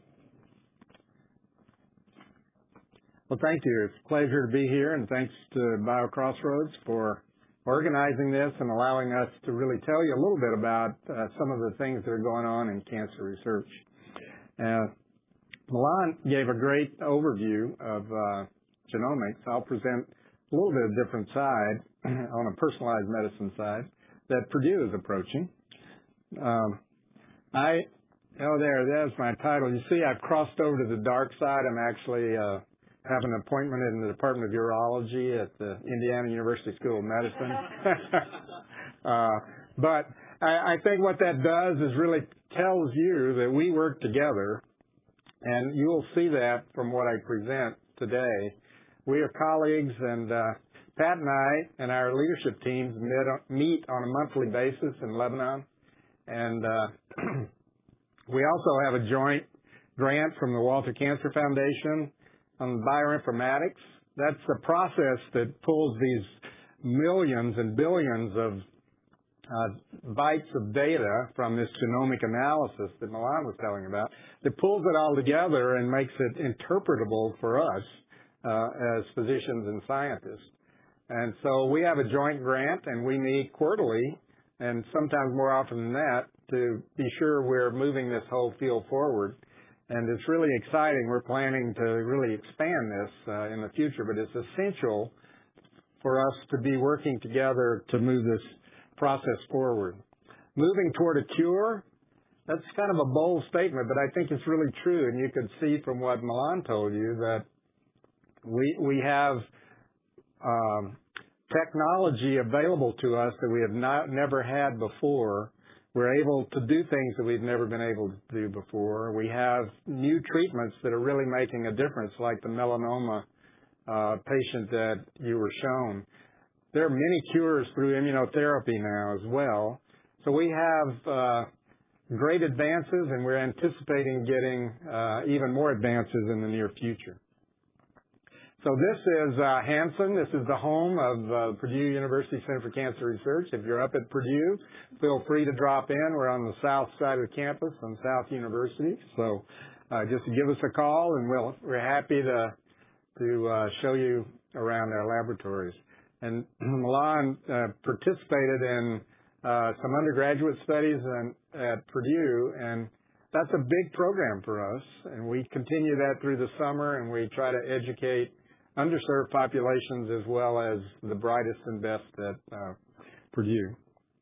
Well, thank you. It's a pleasure to be here, and thanks to BioCrossroads for organizing this and allowing us to really tell you a little bit about uh, some of the things that are going on in cancer research. Uh, Milan gave a great overview of uh, genomics. I'll present a little bit of a different side on a personalized medicine side that Purdue is approaching. Um, I, oh, there, there's my title. You see, I've crossed over to the dark side. I'm actually uh, have an appointment in the Department of Urology at the Indiana University School of Medicine. uh, but I, I think what that does is really tells you that we work together, and you will see that from what I present today. We are colleagues, and uh, Pat and I and our leadership teams meet, meet on a monthly basis in Lebanon, and uh, we also have a joint grant from the Walter Cancer Foundation on bioinformatics. That's the process that pulls these millions and billions of uh, bytes of data from this genomic analysis that Milan was telling about, that pulls it all together and makes it interpretable for us uh, as physicians and scientists. And so we have a joint grant, and we meet quarterly, and sometimes more often than that, to be sure we're moving this whole field forward. And it's really exciting. We're planning to really expand this uh, in the future, but it's essential for us to be working together to move this process forward. Moving toward a cure, that's kind of a bold statement, but I think it's really true. And you could see from what Milan told you that we, we have um, technology available to us that we have not, never had before. We're able to do things that we've never been able to do before. We have new treatments that are really making a difference, like the melanoma uh, patient that you were shown. There are many cures through immunotherapy now as well. So we have uh, great advances, and we're anticipating getting uh, even more advances in the near future. So this is uh, Hanson. This is the home of uh, Purdue University Center for Cancer Research. If you're up at Purdue, feel free to drop in. We're on the south side of the campus on South University. So uh, just give us a call, and we'll, we're happy to, to uh, show you around our laboratories. And Milan uh, participated in uh, some undergraduate studies in, at Purdue, and that's a big program for us. And we continue that through the summer, and we try to educate underserved populations as well as the brightest and best that uh, Purdue.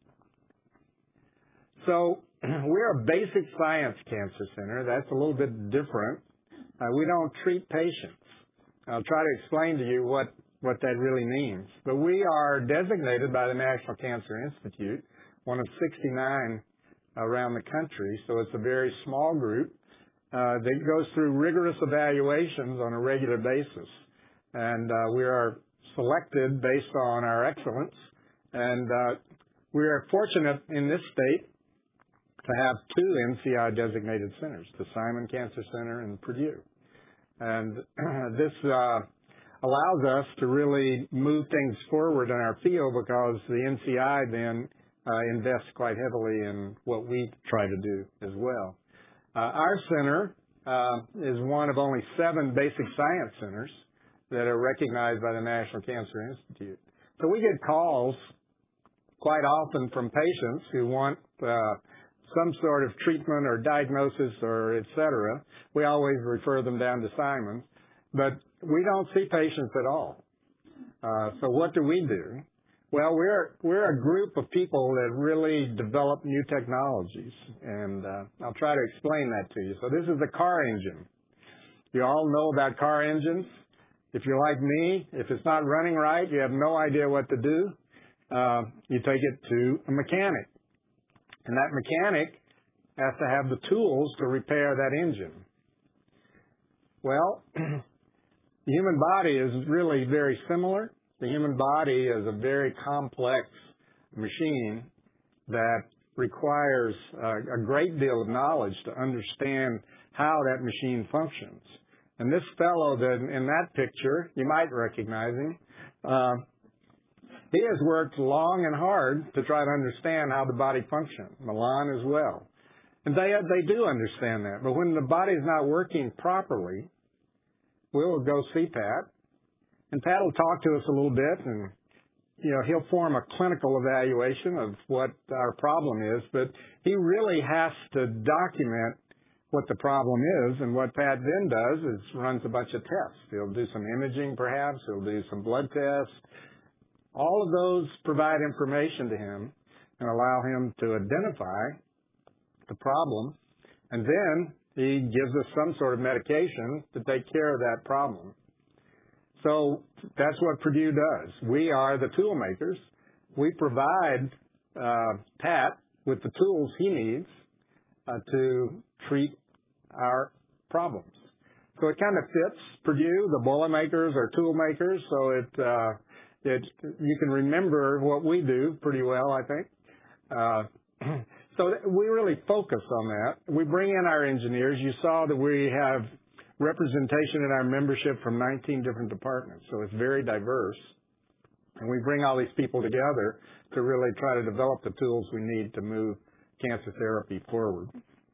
So we're a basic science cancer center. That's a little bit different. Uh, we don't treat patients. I'll try to explain to you what, what that really means. But we are designated by the National Cancer Institute, one of sixty-nine around the country, so it's a very small group uh, that goes through rigorous evaluations on a regular basis. And uh, we are selected based on our excellence. And uh, we are fortunate in this state to have two N C I designated centers, the Simon Cancer Center and Purdue. And this uh, allows us to really move things forward in our field because the N C I then uh, invests quite heavily in what we try to do as well. Uh, our center uh, is one of only seven basic science centers that are recognized by the National Cancer Institute. So we get calls quite often from patients who want uh, some sort of treatment or diagnosis or et cetera. We always refer them down to Simon, but we don't see patients at all. Uh, so what do we do? Well, we're we're a group of people that really develop new technologies, and uh, I'll try to explain that to you. So this is a car engine. You all know about car engines. If you're like me, if it's not running right, you have no idea what to do. Uh, you take it to a mechanic. And that mechanic has to have the tools to repair that engine. Well, the human body is really very similar. The human body is a very complex machine that requires uh, a great deal of knowledge to understand how that machine functions. And this fellow that in that picture, you might recognize him, uh, he has worked long and hard to try to understand how the body functions. Milan as well. And they they do understand that. But when the body is not working properly, we'll go see Pat. And Pat will talk to us a little bit, and you know he'll form a clinical evaluation of what our problem is. But he really has to document what the problem is. And what Pat then does is runs a bunch of tests. He'll do some imaging perhaps. He'll do some blood tests. All of those provide information to him and allow him to identify the problem, and then he gives us some sort of medication to take care of that problem. So that's what Purdue does. We are the tool makers. We provide uh, Pat with the tools he needs uh, to treat our problems. So it kind of fits Purdue. The boiler makers are tool makers, so it uh, It, you can remember what we do pretty well, I think. Uh, so we really focus on that. We bring in our engineers. You saw that we have representation in our membership from nineteen different departments, so it's very diverse. And we bring all these people together to really try to develop the tools we need to move cancer therapy forward.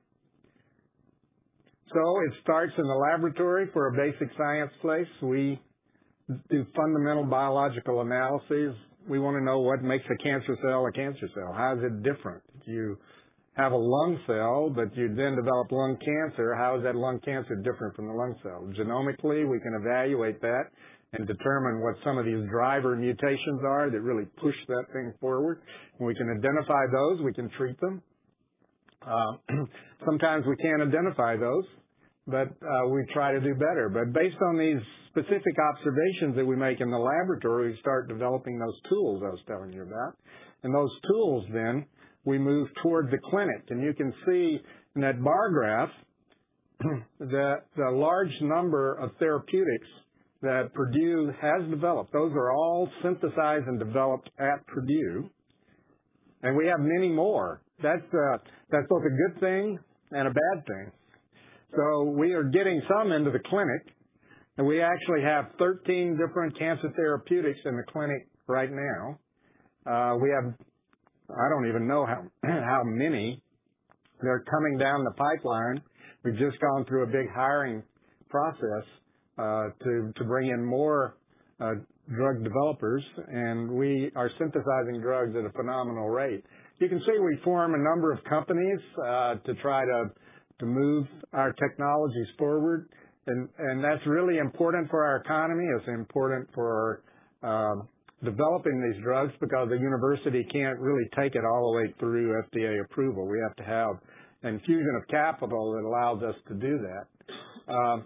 So it starts in the laboratory for a basic science place. We do fundamental biological analyses. We want to know what makes a cancer cell a cancer cell. How is it different? You have a lung cell, but you then develop lung cancer. How is that lung cancer different from the lung cell? Genomically, we can evaluate that and determine what some of these driver mutations are that really push that thing forward. When we can identify those, we can treat them. Uh, sometimes we can't identify those, but uh, we try to do better. But based on these specific observations that we make in the laboratory, we start developing those tools I was telling you about. And those tools then, we move toward the clinic. And you can see in that bar graph that the large number of therapeutics that Purdue has developed. Those are all synthesized and developed at Purdue. And we have many more. That's, uh, that's both a good thing and a bad thing. So we are getting some into the clinic. And we actually have thirteen different cancer therapeutics in the clinic right now. Uh, we have, I don't even know how, how many. They're coming down the pipeline. We've just gone through a big hiring process uh, to, to bring in more uh, drug developers, and we are synthesizing drugs at a phenomenal rate. You can see we form a number of companies uh, to try to, to move our technologies forward. And, and that's really important for our economy. It's important for um, developing these drugs because the university can't really take it all the way through F D A approval. We have to have an infusion of capital that allows us to do that. Um,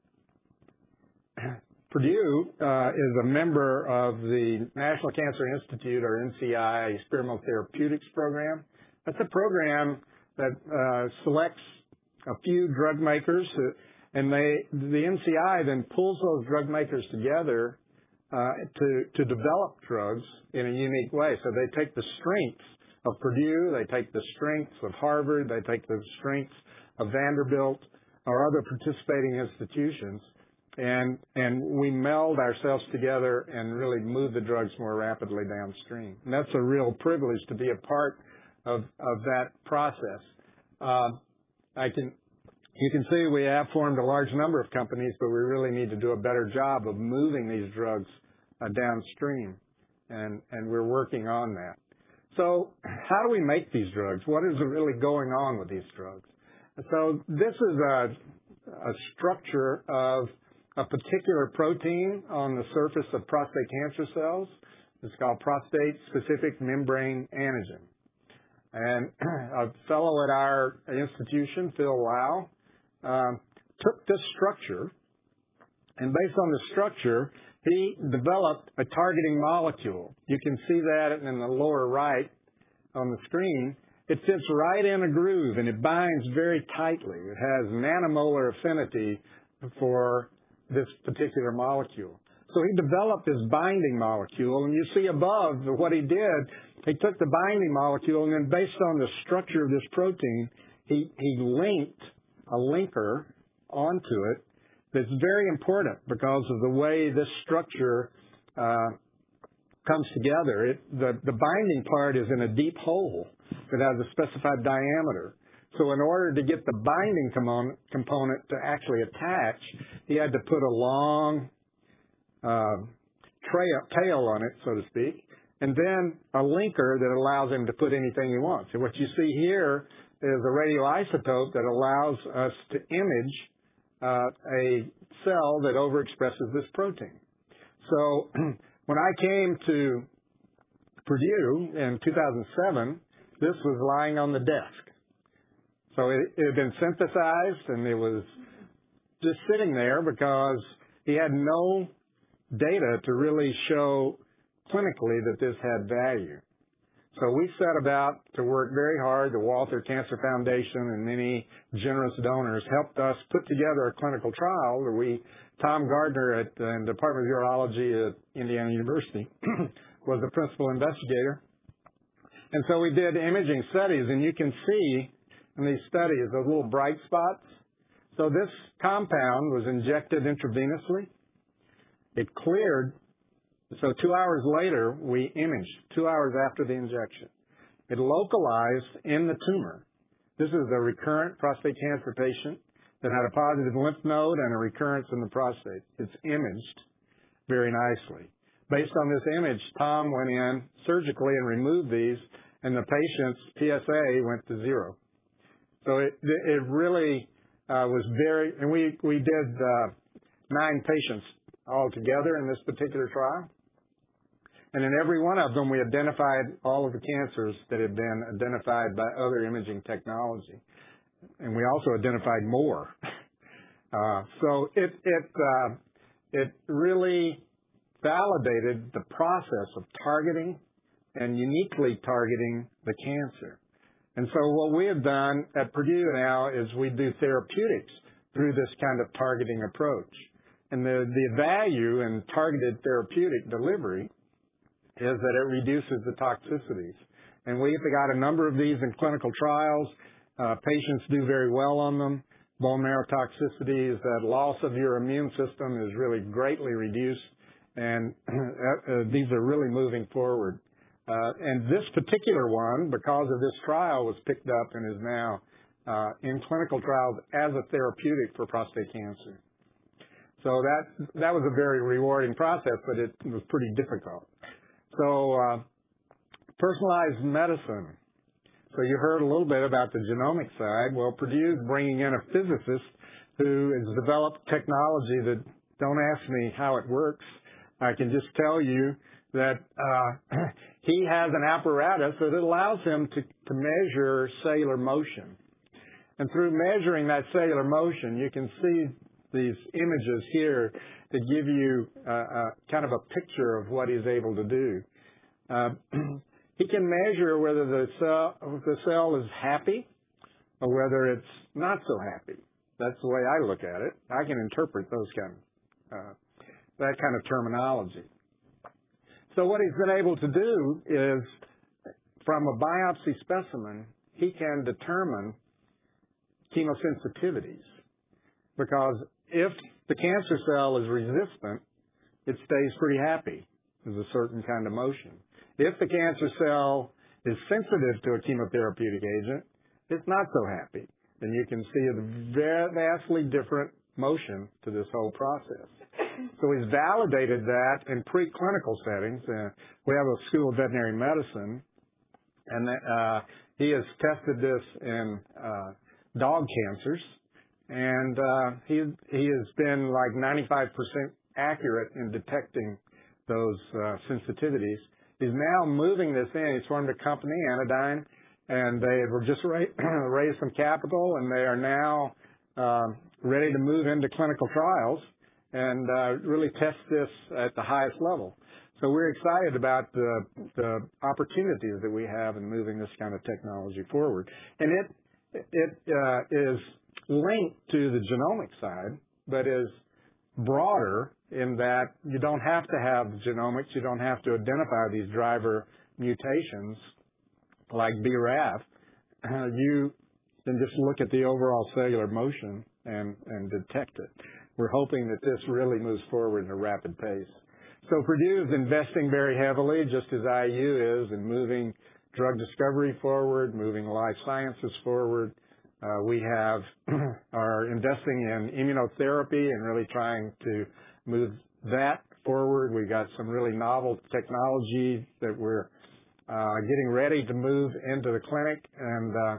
Purdue uh, is a member of the National Cancer Institute, or N C I, Experimental Therapeutics Program. That's a program that uh, selects a few drug makers, uh, and they, the N C I then pulls those drug makers together uh, to, to develop drugs in a unique way. So they take the strengths of Purdue, they take the strengths of Harvard, they take the strengths of Vanderbilt or other participating institutions, and and we meld ourselves together and really move the drugs more rapidly downstream. And that's a real privilege to be a part of of that process. Um, I can you can see we have formed a large number of companies, but we really need to do a better job of moving these drugs uh, downstream, and and we're working on that. So how do we make these drugs? What is really going on with these drugs? So this is a, a structure of a particular protein on the surface of prostate cancer cells. It's called prostate-specific membrane antigen. And a fellow at our institution, Phil Lau, um, took this structure, and based on the structure, he developed a targeting molecule. You can see that in the lower right on the screen. It fits right in a groove, and it binds very tightly. It has nanomolar affinity for this particular molecule. So he developed this binding molecule, and you see above what he did, he took the binding molecule, and then based on the structure of this protein, he, he linked a linker onto it that's very important because of the way this structure uh, comes together. It, the, the binding part is in a deep hole that has a specified diameter. So in order to get the binding component, component to actually attach, he had to put a long uh, trail, tail on it, so to speak, and then a linker that allows him to put anything he wants. And what you see here is a radioisotope that allows us to image uh, a cell that overexpresses this protein. So when I came to Purdue in two thousand seven, this was lying on the desk. So it, it had been synthesized, and it was just sitting there because he had no data to really show clinically that this had value. So we set about to work very hard. The Walter Cancer Foundation and many generous donors helped us put together a clinical trial where we, Tom Gardner at the Department of Urology at Indiana University was the principal investigator. And so we did imaging studies, and you can see in these studies those little bright spots. So this compound was injected intravenously. It cleared. So two hours later, we imaged, two hours after the injection. It localized in the tumor. This is a recurrent prostate cancer patient that had a positive lymph node and a recurrence in the prostate. It's imaged very nicely. Based on this image, Tom went in surgically and removed these, and the patient's P S A went to zero. So it, it really uh, was very, and we, we did uh, nine patients all together in this particular trial. And in every one of them, we identified all of the cancers that had been identified by other imaging technology. And we also identified more. Uh, so it, it, uh, it really validated the process of targeting and uniquely targeting the cancer. And so what we have done at Purdue now is we do therapeutics through this kind of targeting approach. And the, the value in targeted therapeutic delivery is that it reduces the toxicities. And we've got a number of these in clinical trials. Uh, patients do very well on them. Bone marrow toxicities, that loss of your immune system is really greatly reduced. And uh, these are really moving forward. Uh, and this particular one, because of this trial, was picked up and is now uh, in clinical trials as a therapeutic for prostate cancer. So that that was a very rewarding process, but it was pretty difficult. So uh, personalized medicine. So you heard a little bit about the genomic side. Well, Purdue is bringing in a physicist who has developed technology that, don't ask me how it works. I can just tell you that uh, he has an apparatus that allows him to, to measure cellular motion. And through measuring that cellular motion, you can see these images here that give you uh, uh, kind of a picture of what he's able to do. Uh, he can measure whether the cell, the cell is happy or whether it's not so happy. That's the way I look at it. I can interpret those kind of, uh, that kind of terminology. So what he's been able to do is, from a biopsy specimen, he can determine chemosensitivities. Because if the cancer cell is resistant, it stays pretty happy. There's a certain kind of motion. If the cancer cell is sensitive to a chemotherapeutic agent, it's not so happy. And you can see a very vastly different motion to this whole process. So he's validated that in preclinical settings. Uh, we have a School of Veterinary Medicine, and uh, he has tested this in uh, dog cancers, and uh, he he has been like ninety-five percent accurate in detecting those uh, sensitivities. He's now moving this in. He's formed a company, Anodyne, and they were just ra- raised some capital, and they are now um, ready to move into clinical trials and uh, really test this at the highest level. So we're excited about the, the opportunities that we have in moving this kind of technology forward. And it it uh, is linked to the genomic side, but is broader in that you don't have to have genomics. You don't have to identify these driver mutations like B R A F. Uh, you can just look at the overall cellular motion and, and detect it. We're hoping that this really moves forward at a rapid pace. So Purdue is investing very heavily, just as I U is, in moving drug discovery forward, moving life sciences forward. Uh, we have are investing in immunotherapy and really trying to move that forward. We've got some really novel technology that we're uh, getting ready to move into the clinic, and uh,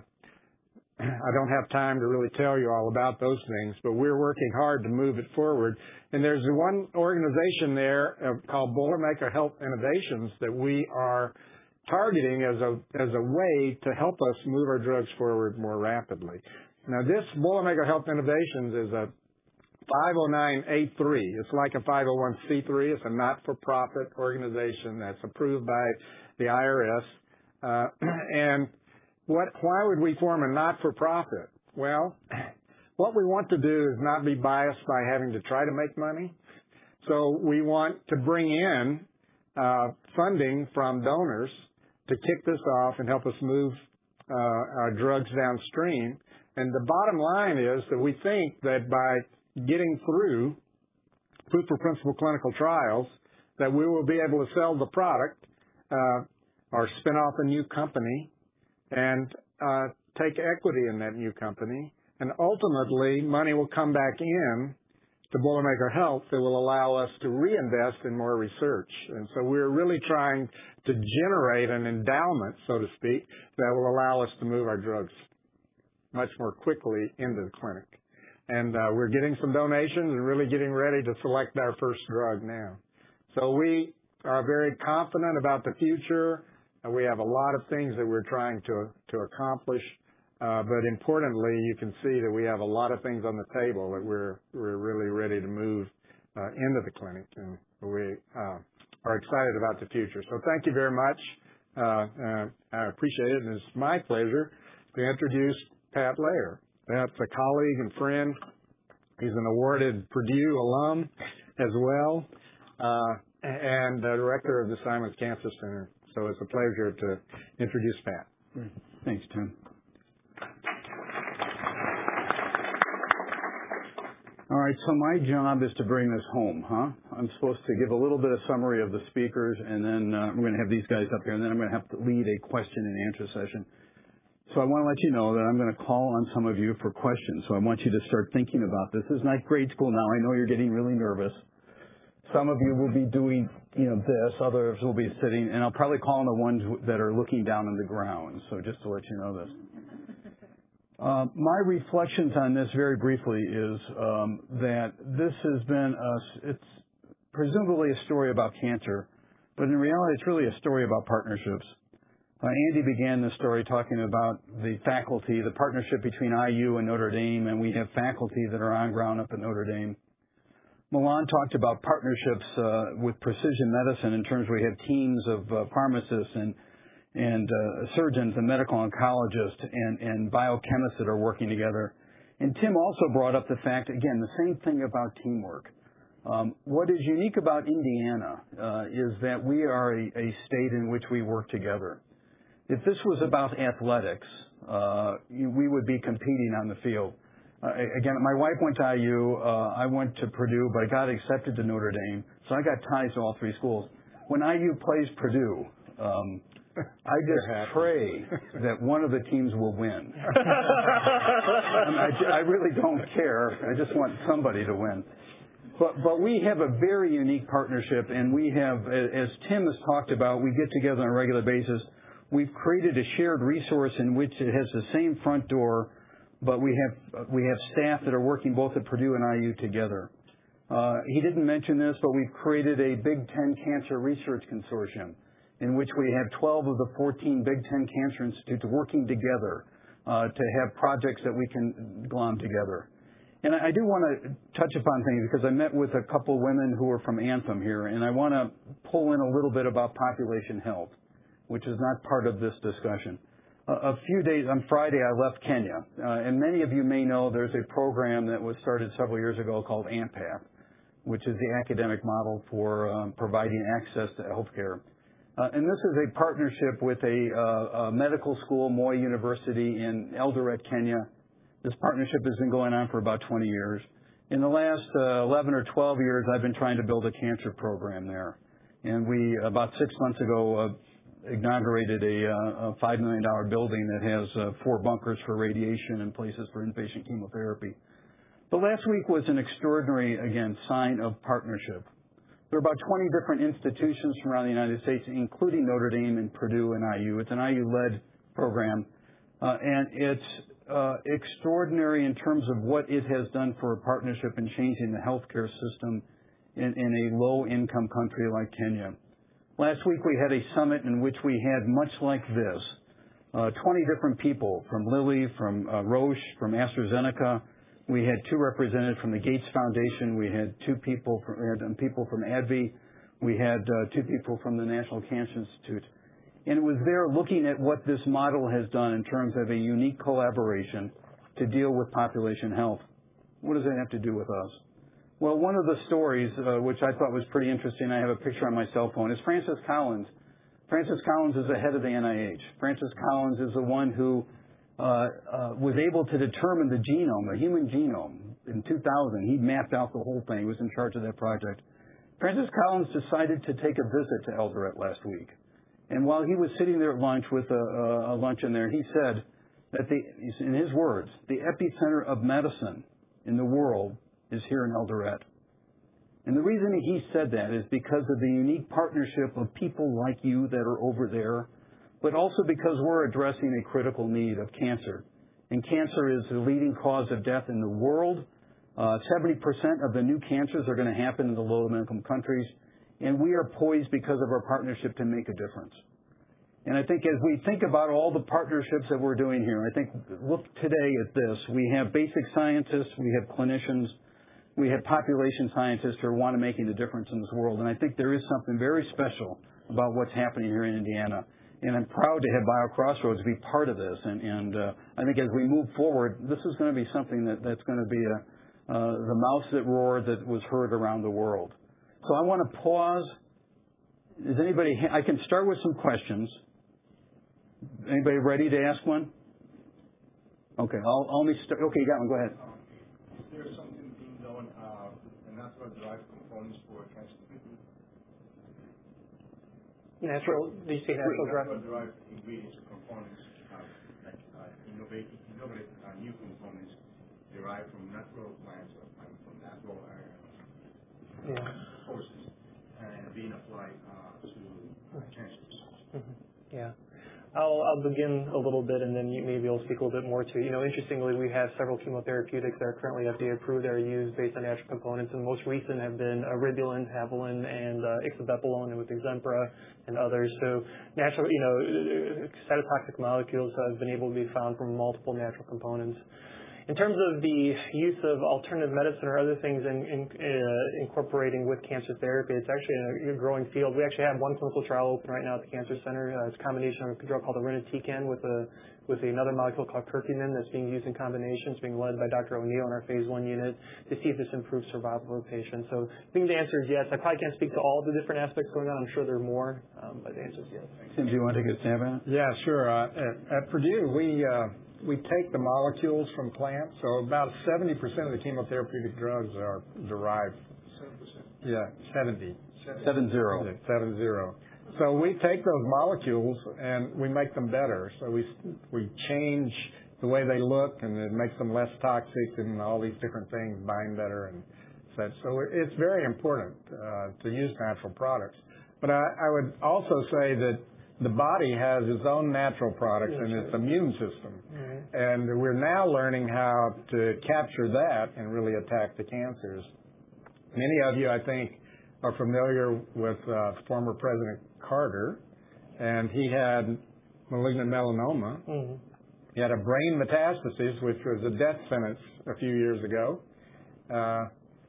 I don't have time to really tell you all about those things, but we're working hard to move it forward. And there's one organization there uh, called Boilermaker Health Innovations that we are targeting as a as a way to help us move our drugs forward more rapidly. Now, this Boilermaker Health Innovations is a five oh nine A three. It's like a five oh one C three. It's a not-for-profit organization that's approved by the I R S. Uh, and what? Why would we form a not-for-profit? Well, what we want to do is not be biased by having to try to make money. So we want to bring in uh, funding from donors to kick this off and help us move uh, our drugs downstream. And the bottom line is that we think that by getting through proof of principle clinical trials, that we will be able to sell the product uh, or spin off a new company and uh, take equity in that new company. And ultimately, money will come back in to Boilermaker Health that will allow us to reinvest in more research. And so we're really trying to generate an endowment, so to speak, that will allow us to move our drugs much more quickly into the clinic. And uh, we're getting some donations and really getting ready to select our first drug now. So we are very confident about the future. Uh, we have a lot of things that we're trying to, to accomplish. Uh, but importantly, you can see that we have a lot of things on the table that we're we're really ready to move uh, into the clinic, and we uh, are excited about the future. So thank you very much. Uh, uh, I appreciate it, and it's my pleasure to introduce Pat Layer. Pat's a colleague and friend. He's an awarded Purdue alum as well, uh, and uh, director of the Simons Cancer Center. So it's a pleasure to introduce Pat. Thanks, Tim. All right, so my job is to bring this home, huh? I'm supposed to give a little bit of summary of the speakers, and then uh, we're going to have these guys up here, and then I'm going to have to lead a question and answer session. So I want to let you know that I'm going to call on some of you for questions. So I want you to start thinking about this. This is not grade school now. I know you're getting really nervous. Some of you will be doing, you know, this. Others will be sitting, and I'll probably call on the ones that are looking down on the ground. So just to let you know this. Uh, my reflections on this very briefly is um, that this has been, a, it's presumably a story about cancer But in reality, it's really a story about partnerships. Uh, Andy began the story talking about the faculty, the partnership between I U and Notre Dame, and we have faculty that are on ground up at Notre Dame. Milan talked about partnerships uh, with precision medicine in terms where we have teams of uh, pharmacists and and uh, surgeons and medical oncologists and, and biochemists that are working together. And Tim also brought up the fact, again, the same thing about teamwork. Um, what is unique about Indiana uh, is that we are a, a state in which we work together. If this was about athletics, uh, we would be competing on the field. Uh, again, my wife went to I U. Uh, I went to Purdue, but I got accepted to Notre Dame, so I got ties to all three schools. When I U plays Purdue, um, I just pray that one of the teams will win. I, mean, I, I really don't care. I just want somebody to win. But, but we have a very unique partnership, and we have, as Tim has talked about, we get together on a regular basis. We've created a shared resource in which it has the same front door, but we have we have staff that are working both at Purdue and I U together. Uh, he didn't mention this, but we've created a Big Ten Cancer Research Consortium, in which we have twelve of the fourteen Big Ten Cancer Institutes working together uh, to have projects that we can glom together. And I, I do want to touch upon things because I met with a couple women who are from Anthem here, and I want to pull in a little bit about population health, which is not part of this discussion. Uh, a few days, on Friday, I left Kenya, uh, and many of you may know there's a program that was started several years ago called AMPATH, which is the academic model for um, providing access to health care. Uh, and this is a partnership with a, uh, a medical school, Moi University in Eldoret, Kenya. This partnership has been going on for about twenty years. In the last uh, eleven or twelve years, I've been trying to build a cancer program there. And we, about six months ago, uh, inaugurated a, uh, a five million dollars building that has uh, four bunkers for radiation and places for inpatient chemotherapy. But last week was an extraordinary, again, sign of partnership. There are about twenty different institutions from around the United States, including Notre Dame and Purdue and I U. It's an I U-led program, uh, and it's uh, extraordinary in terms of what it has done for a partnership in changing the healthcare system in, in a low-income country like Kenya. Last week we had a summit in which we had, much like this, uh, twenty different people from Lilly, from uh, Roche, from AstraZeneca. We had two representatives from the Gates Foundation. We had two people from, we had people from AbbVie. We had uh, two people from the National Cancer Institute. And it was there looking at what this model has done in terms of a unique collaboration to deal with population health. What does that have to do with us? Well, one of the stories, uh, which I thought was pretty interesting, I have a picture on my cell phone, is Francis Collins. Francis Collins is the head of the N I H. Francis Collins is the one who uh, uh, was able to determine the genome, the human genome, in two thousand. He mapped out the whole thing. He was in charge of that project. Francis Collins decided to take a visit to Eldoret last week. And while he was sitting there at lunch with a, a, a luncheon there, he said that, the, in his words, the epicenter of medicine in the world is here in Eldoret. And the reason he said that is because of the unique partnership of people like you that are over there, but also because we're addressing a critical need of cancer. And cancer is the leading cause of death in the world. Uh, seventy percent of the new cancers are going to happen in the low-income countries. And we are poised because of our partnership to make a difference. And I think as we think about all the partnerships that we're doing here, I think look today at this. We have basic scientists, we have clinicians, we have population scientists who are want to making a difference in this world. And I think there is something very special about what's happening here in Indiana. And I'm proud to have BioCrossroads be part of this. And, and uh, I think as we move forward, this is going to be something that, that's going to be a, uh, the mouse that roared that was heard around the world. So I want to pause. Is anybody, I can start with some questions. Anybody ready to ask one? Okay, I'll only start. Okay, you got one. Go ahead. Is there something being done, uh, the natural derived components for cancer treatment? Natural, did you say natural Natural derived ingredients or components, uh, like uh, innovate, innovative uh, new components derived from natural plants or uh, from natural uh, yeah. sources and being applied uh, to uh, cancers. Mm-hmm. Yeah. I'll, I'll begin a little bit, and then you, maybe I'll speak a little bit more to it. You know, interestingly, we have several chemotherapeutics that are currently F D A approved that are used based on natural components, and the most recent have been Eribulin, Haviland, and uh, Ixabepilone, and with Exempra and others. So natural, you know, cytotoxic molecules have been able to be found from multiple natural components. In terms of the use of alternative medicine or other things in, in, uh, incorporating with cancer therapy, it's actually a, a growing field. We actually have one clinical trial open right now at the Cancer Center. Uh, it's a combination of a drug called irinotecan with a with another molecule called curcumin that's being used in combination. It's being led by Doctor O'Neill in our phase one unit to see if this improves survival for patients. So I think the answer is yes. I probably can't speak to all the different aspects going on. I'm sure there are more, um, but the answer is yes. Tim, do you want to take a stab at it? Yeah, sure. Uh, at, at Purdue, we uh, we take the molecules from plants, so about seventy percent of the chemotherapeutic drugs are derived. seven percent. Yeah, seventy. Seven zero. Yeah, seven zero. So we take those molecules and we make them better. So we we change the way they look, and it makes them less toxic, and all these different things bind better and such. So it's very important uh, to use natural products. But I, I would also say that the body has its own natural products and its immune system. Mm-hmm. And we're now learning how to capture that and really attack the cancers. Many of you, I think, are familiar with uh, former President Carter, and he had malignant melanoma. Mm-hmm. He had a brain metastasis, which was a death sentence a few years ago. Uh,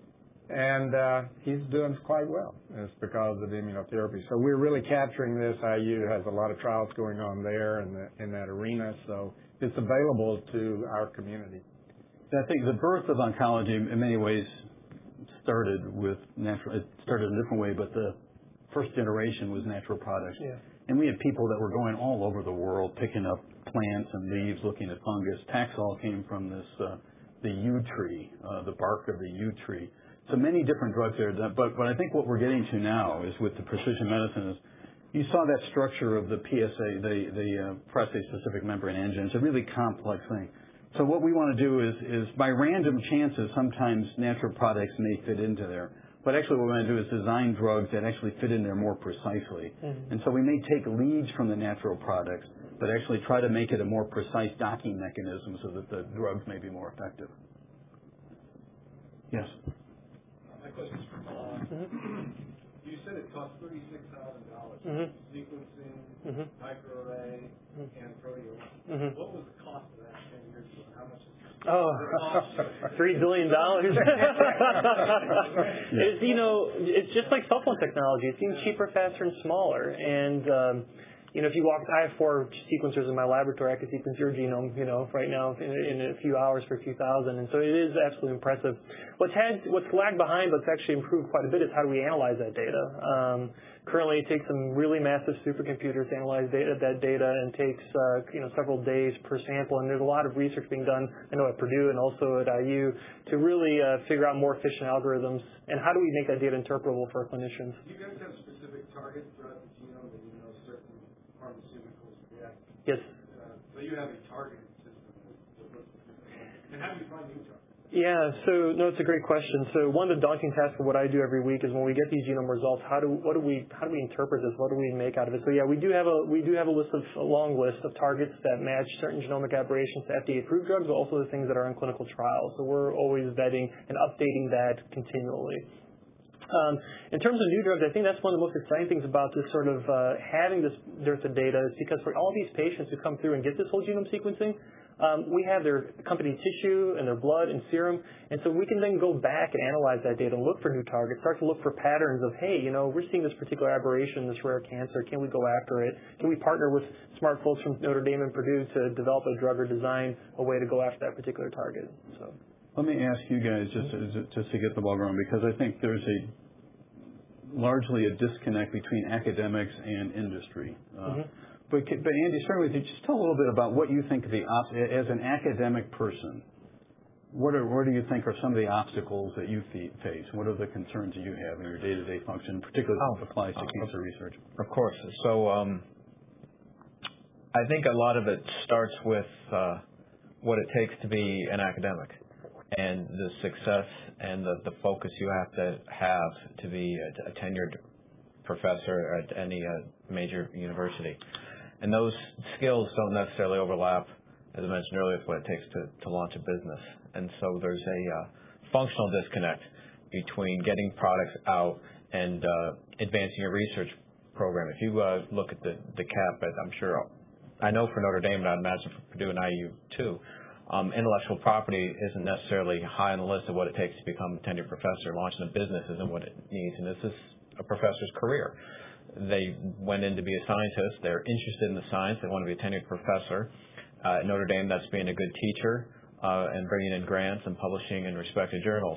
And uh, he's doing quite well. It's because of the immunotherapy. So we're really capturing this. I U has a lot of trials going on there in, the, in that arena. So it's available to our community. I think the birth of oncology in many ways started with natural, it started in a different way, but the first generation was natural products. Yeah. And we had people that were going all over the world picking up plants and leaves, looking at fungus. Taxol came from this, uh, the yew tree, uh, the bark of the yew tree. So many different drugs there, but, but I think what we're getting to now is with the precision medicine is you saw that structure of the P S A, the, the uh, prostate-specific membrane antigen. It's a really complex thing. So what we want to do is, is by random chances, sometimes natural products may fit into there. But actually what we want to do is design drugs that actually fit in there more precisely. Mm-hmm. And so we may take leads from the natural products, but actually try to make it a more precise docking mechanism so that the drugs may be more effective. Yes? My question is for Paul. Mm-hmm. You said it cost thirty-six thousand dollars. Mm-hmm. Sequencing, mm-hmm. microarray, mm-hmm. and proteome. Mm-hmm. What was the cost of that ten years ago? How much is it? Oh, three billion dollars. It's, you know, it's just like cell phone technology. It seems cheaper, faster, and smaller. And um, you know, if you walk, I have four sequencers in my laboratory. I could sequence your genome, you know, right now in, in a few hours for a few thousand. And so it is absolutely impressive. What's had, what's lagged behind, what's actually improved quite a bit is how do we analyze that data. Um, currently, it takes some really massive supercomputers to analyze data, that data, and takes uh, you know several days per sample. And there's a lot of research being done, I know at Purdue and also at I U, to really uh, figure out more efficient algorithms and how do we make that data interpretable for our clinicians. Do you guys have specific targets throughout the genome that you know certain pharmaceuticals react? Yes. Uh, so you have a targeting system. And how do you find new targets? Yeah, so no, it's a great question. So one of the daunting tasks of what I do every week is when we get these genome results, how do what do we how do we interpret this? What do we make out of it? So yeah, we do have a we do have a list of a long list of targets that match certain genomic aberrations to F D A-approved drugs, but also the things that are in clinical trials. So we're always vetting and updating that continually. Um, in terms of new drugs, I think that's one of the most exciting things about this sort of uh, having this dearth of data is because for all these patients who come through and get this whole genome sequencing, um, we have their accompanying tissue and their blood and serum, and so we can then go back and analyze that data and look for new targets, start to look for patterns of, hey, you know, we're seeing this particular aberration, this rare cancer. Can we go after it? Can we partner with smart folks from Notre Dame and Purdue to develop a drug or design a way to go after that particular target? So. Let me ask you guys just to, just to get the ball going, because I think there's a largely a disconnect between academics and industry. Uh, mm-hmm. But, but Andy, starting with you, just tell a little bit about what you think of the op- as an academic person. What are what do you think are some of the obstacles that you face? What are the concerns that you have in your day-to-day function, particularly as it applies to uh, cancer research? Of course. So um, I think a lot of it starts with uh, what it takes to be an academic and the success and the, the focus you have to have to be a, a tenured professor at any uh, major university. And those skills don't necessarily overlap, as I mentioned earlier, with what it takes to, to launch a business. And so there's a uh, functional disconnect between getting products out and uh, advancing your research program. If you uh, look at the, the C A P, I'm sure, I know for Notre Dame, and I'd imagine for Purdue and I U too, um, intellectual property isn't necessarily high on the list of what it takes to become a tenured professor. Launching a business isn't what it needs, and this is a professor's career. They went in to be a scientist. They're interested in the science. They want to be a tenured professor. Uh, at Notre Dame, that's being a good teacher uh, and bringing in grants and publishing in respected journals.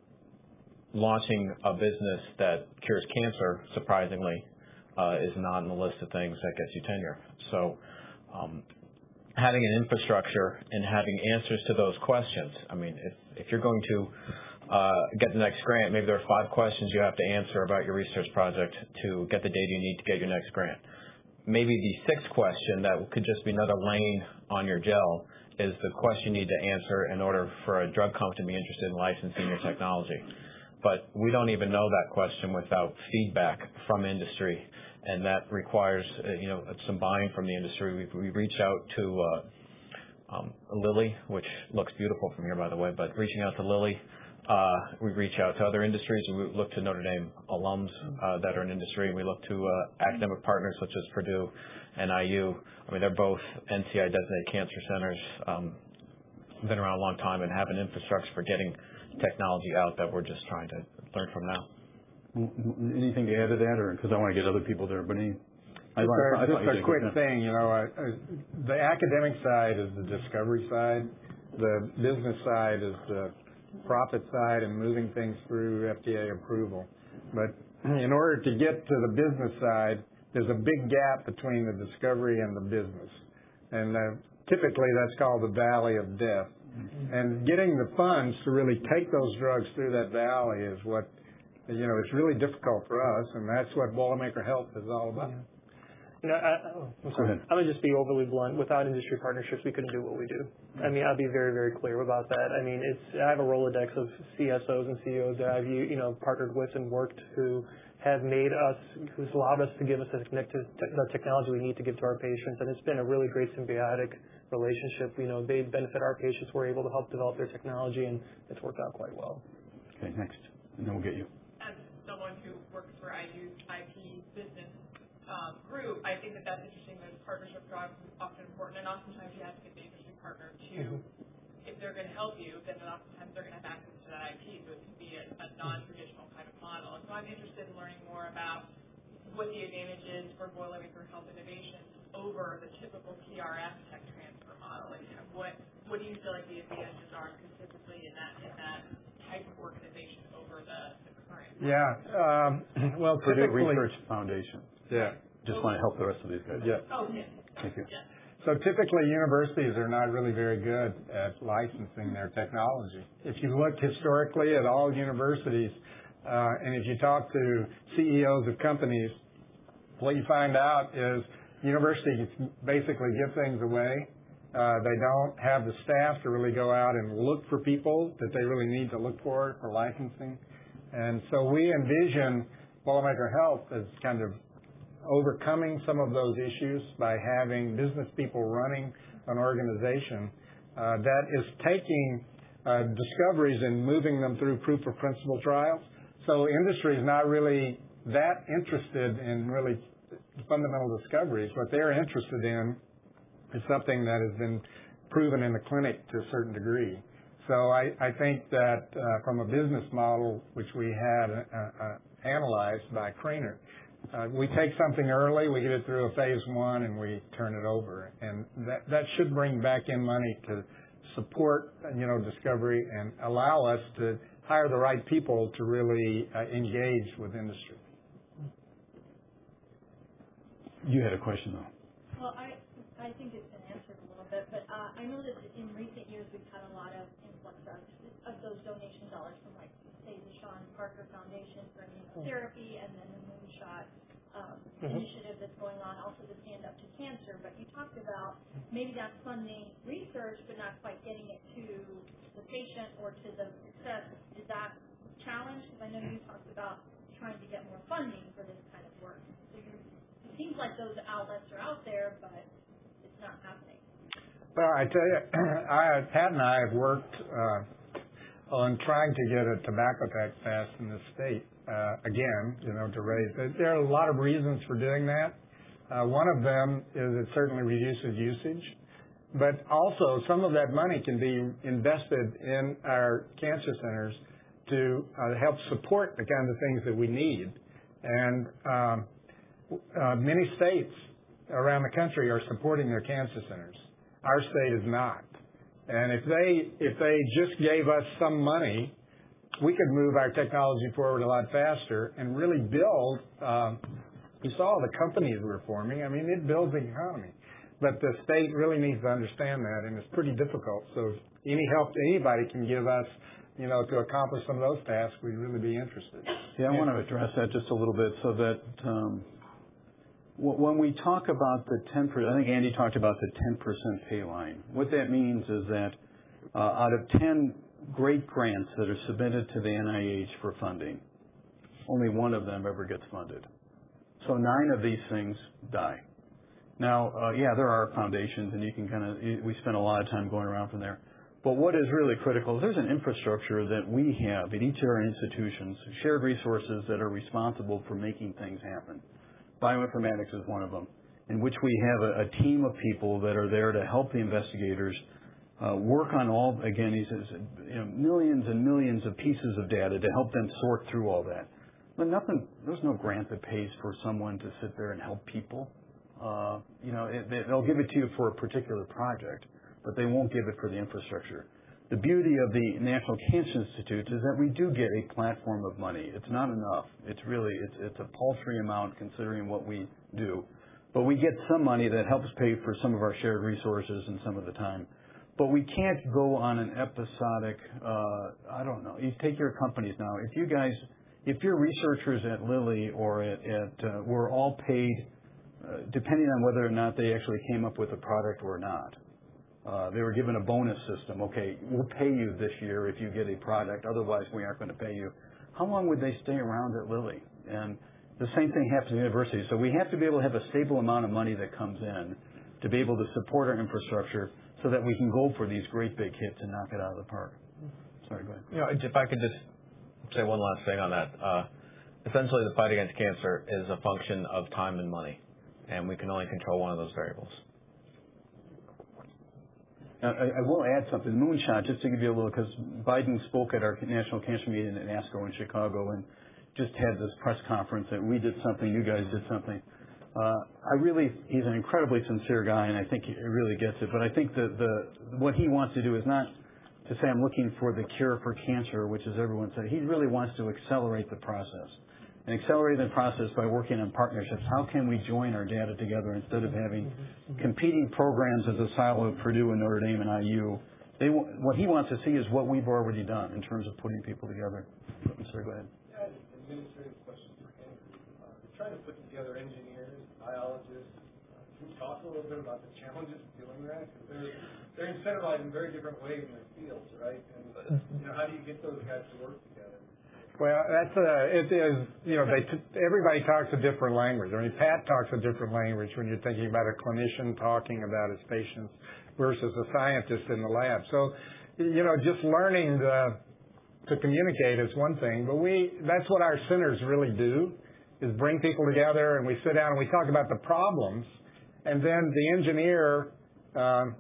Launching a business that cures cancer, surprisingly, uh, is not on the list of things that gets you tenure. So um, having an infrastructure and having answers to those questions. I mean, if, if you're going to uh, get the next grant, maybe there are five questions you have to answer about your research project to get the data you need to get your next grant. Maybe the sixth question that could just be another lane on your gel is the question you need to answer in order for a drug company to be interested in licensing your technology. But we don't even know that question without feedback from industry, and that requires uh, you know some buy-in from the industry. We, we reach out to uh, um, Lilly, which looks beautiful from here, by the way. But reaching out to Lilly, uh, we reach out to other industries. We look to Notre Dame alums uh, that are in industry. We look to uh, academic partners such as Purdue and I U. I mean, they're both N C I designated cancer centers. Um, been around a long time and have an infrastructure for getting technology out that we're just trying to learn from now. Anything to add to that, or because I want to get other people there, but any? I, Just I, I a, just a quick yeah. thing, you know, uh, uh, the academic side is the discovery side, the business side is the profit side and moving things through F D A approval. But in order to get to the business side, there's a big gap between the discovery and the business, and uh, typically that's called the valley of death. And getting the funds to really take those drugs through that valley is what, you know, it's really difficult for us, and that's what Boilermaker Health is all about. Yeah. You know, I, oh, I'm sorry. I'm going to just be overly blunt. Without industry partnerships, we couldn't do what we do. I mean, I'll be very, very clear about that. I mean, it's I have a Rolodex of C S Os and C E Os that I've, you know, partnered with and worked who have made us, who's allowed us to give us the technology we need to give to our patients, and it's been a really great symbiotic relationship. You know, they benefit our patients. We're able to help develop their technology, and it's worked out quite well. Okay, next, and then we'll get you. As someone who works for I U's I P business um, group, I think that that's interesting. That partnership jobs is often important, and oftentimes you have to get the industry partner to, mm-hmm. if they're going to help you, then oftentimes they're going to have access to that I P, so it can be a, a non-traditional kind of model. And so I'm interested in learning more about what the advantage is for Boilermaker Health Innovations over the typical P R S tech transfer model. Like, what what do you feel like the advantages are specifically in that in that type of organization over the, the current? Yeah. Um, well, Purdue typically, Research Foundation. Yeah. Just want to help the rest of these guys. Yeah. Oh, yeah. Thank you. Yeah. So typically, universities are not really very good at licensing their technology. If you look historically at all universities, uh, and if you talk to C E Os of companies, what you find out is universities basically give things away. Uh, they don't have the staff to really go out and look for people that they really need to look for for licensing. And so we envision Boilermaker Health as kind of overcoming some of those issues by having business people running an organization uh, that is taking uh, discoveries and moving them through proof of principle trials. So industry is not really that interested in really fundamental discoveries. What they're interested in is something that has been proven in the clinic to a certain degree. So I, I think that uh, from a business model, which we had uh, uh, analyzed by Craner, uh, we take something early, we get it through a phase one, and we turn it over. And that, that should bring back in money to support, you know, discovery and allow us to hire the right people to really uh, engage with industry. You had a question, though. Well, I I think it's been answered a little bit, but uh, I know that in recent years we've had a lot of influx of, of those donation dollars from, like, say, the Sean Parker Foundation for Immunotherapy, and then the Moonshot um, mm-hmm. initiative that's going on, also the Stand Up to Cancer. But you talked about maybe that's funding research, but not quite getting it to the patient or to the success. Is that a challenge? Because I know you talked about trying to get more funding for this kind of work. So you seems like those outlets are out there, but it's not happening. Well, I tell you, I, Pat and I have worked uh, on trying to get a tobacco tax passed in the state uh, again, you know, to raise it. There are a lot of reasons for doing that. Uh, one of them is it certainly reduces usage, but also some of that money can be invested in our cancer centers to uh, help support the kind of things that we need. And um, uh, many states around the country are supporting their cancer centers. Our state is not. And if they if they just gave us some money, we could move our technology forward a lot faster and really build. Um, you saw the companies we're forming. I mean, it builds the economy. But the state really needs to understand that, and it's pretty difficult. So if any help anybody can give us, you know, to accomplish some of those tasks, we'd really be interested. Yeah, I want to address that just a little bit so that um, when we talk about the ten percent, I think Andy talked about the ten percent pay line. What that means is that uh, out of ten great grants that are submitted to the N I H for funding, only one of them ever gets funded. So nine of these things die. Now, uh, yeah, there are foundations, and you can kind of, we spend a lot of time going around from there. But what is really critical is there's an infrastructure that we have at each of our institutions, shared resources that are responsible for making things happen. Bioinformatics is one of them, in which we have a, a team of people that are there to help the investigators uh, work on all, again, he says, you know, millions and millions of pieces of data to help them sort through all that. But nothing, there's no grant that pays for someone to sit there and help people. Uh, you know, it, they'll give it to you for a particular project, but they won't give it for the infrastructure. The beauty of the National Cancer Institute is that we do get a platform of money. It's not enough. It's really, it's, it's a paltry amount considering what we do. But we get some money that helps pay for some of our shared resources and some of the time. But we can't go on an episodic, uh, I don't know, you take your companies now. If you guys, if your researchers at Lilly or at, at uh, were all paid, uh, depending on whether or not they actually came up with a product or not, Uh, they were given a bonus system. Okay, we'll pay you this year if you get a product. Otherwise, we aren't going to pay you. How long would they stay around at Lilly? And the same thing happens at universities. So we have to be able to have a stable amount of money that comes in to be able to support our infrastructure so that we can go for these great big hits and knock it out of the park. Sorry, go ahead. You know, if I could just say one last thing on that. Uh, essentially, the fight against cancer is a function of time and money, and we can only control one of those variables. I, I will add something. Moonshot, just to give you a little, because Biden spoke at our National Cancer Meeting at ASCO in Chicago and just had this press conference that we did something, you guys did something. Uh, I really, he's an incredibly sincere guy, and I think he really gets it. But I think that the what he wants to do is not to say I'm looking for the cure for cancer, which is everyone said. He really wants to accelerate the process. And accelerate the process by working on partnerships. How can we join our data together instead of having competing programs as a silo of Purdue and Notre Dame and I U? They, what he wants to see is what we've already done in terms of putting people together. Sorry, go ahead. Yeah, administrative question for Andrew. Uh, we're trying to put together engineers, biologists. Uh, can you talk a little bit about the challenges of doing that? Because they're, they're incentivized in very different ways in their fields, right? And you know, how do you get those guys to work together? Well, that's a, it is, you know, they, everybody talks a different language. I mean, Pat talks a different language when you're thinking about a clinician talking about his patients versus a scientist in the lab. So, you know, just learning the, to communicate is one thing, but we, that's what our centers really do, is bring people together and we sit down and we talk about the problems, and then the engineer, um,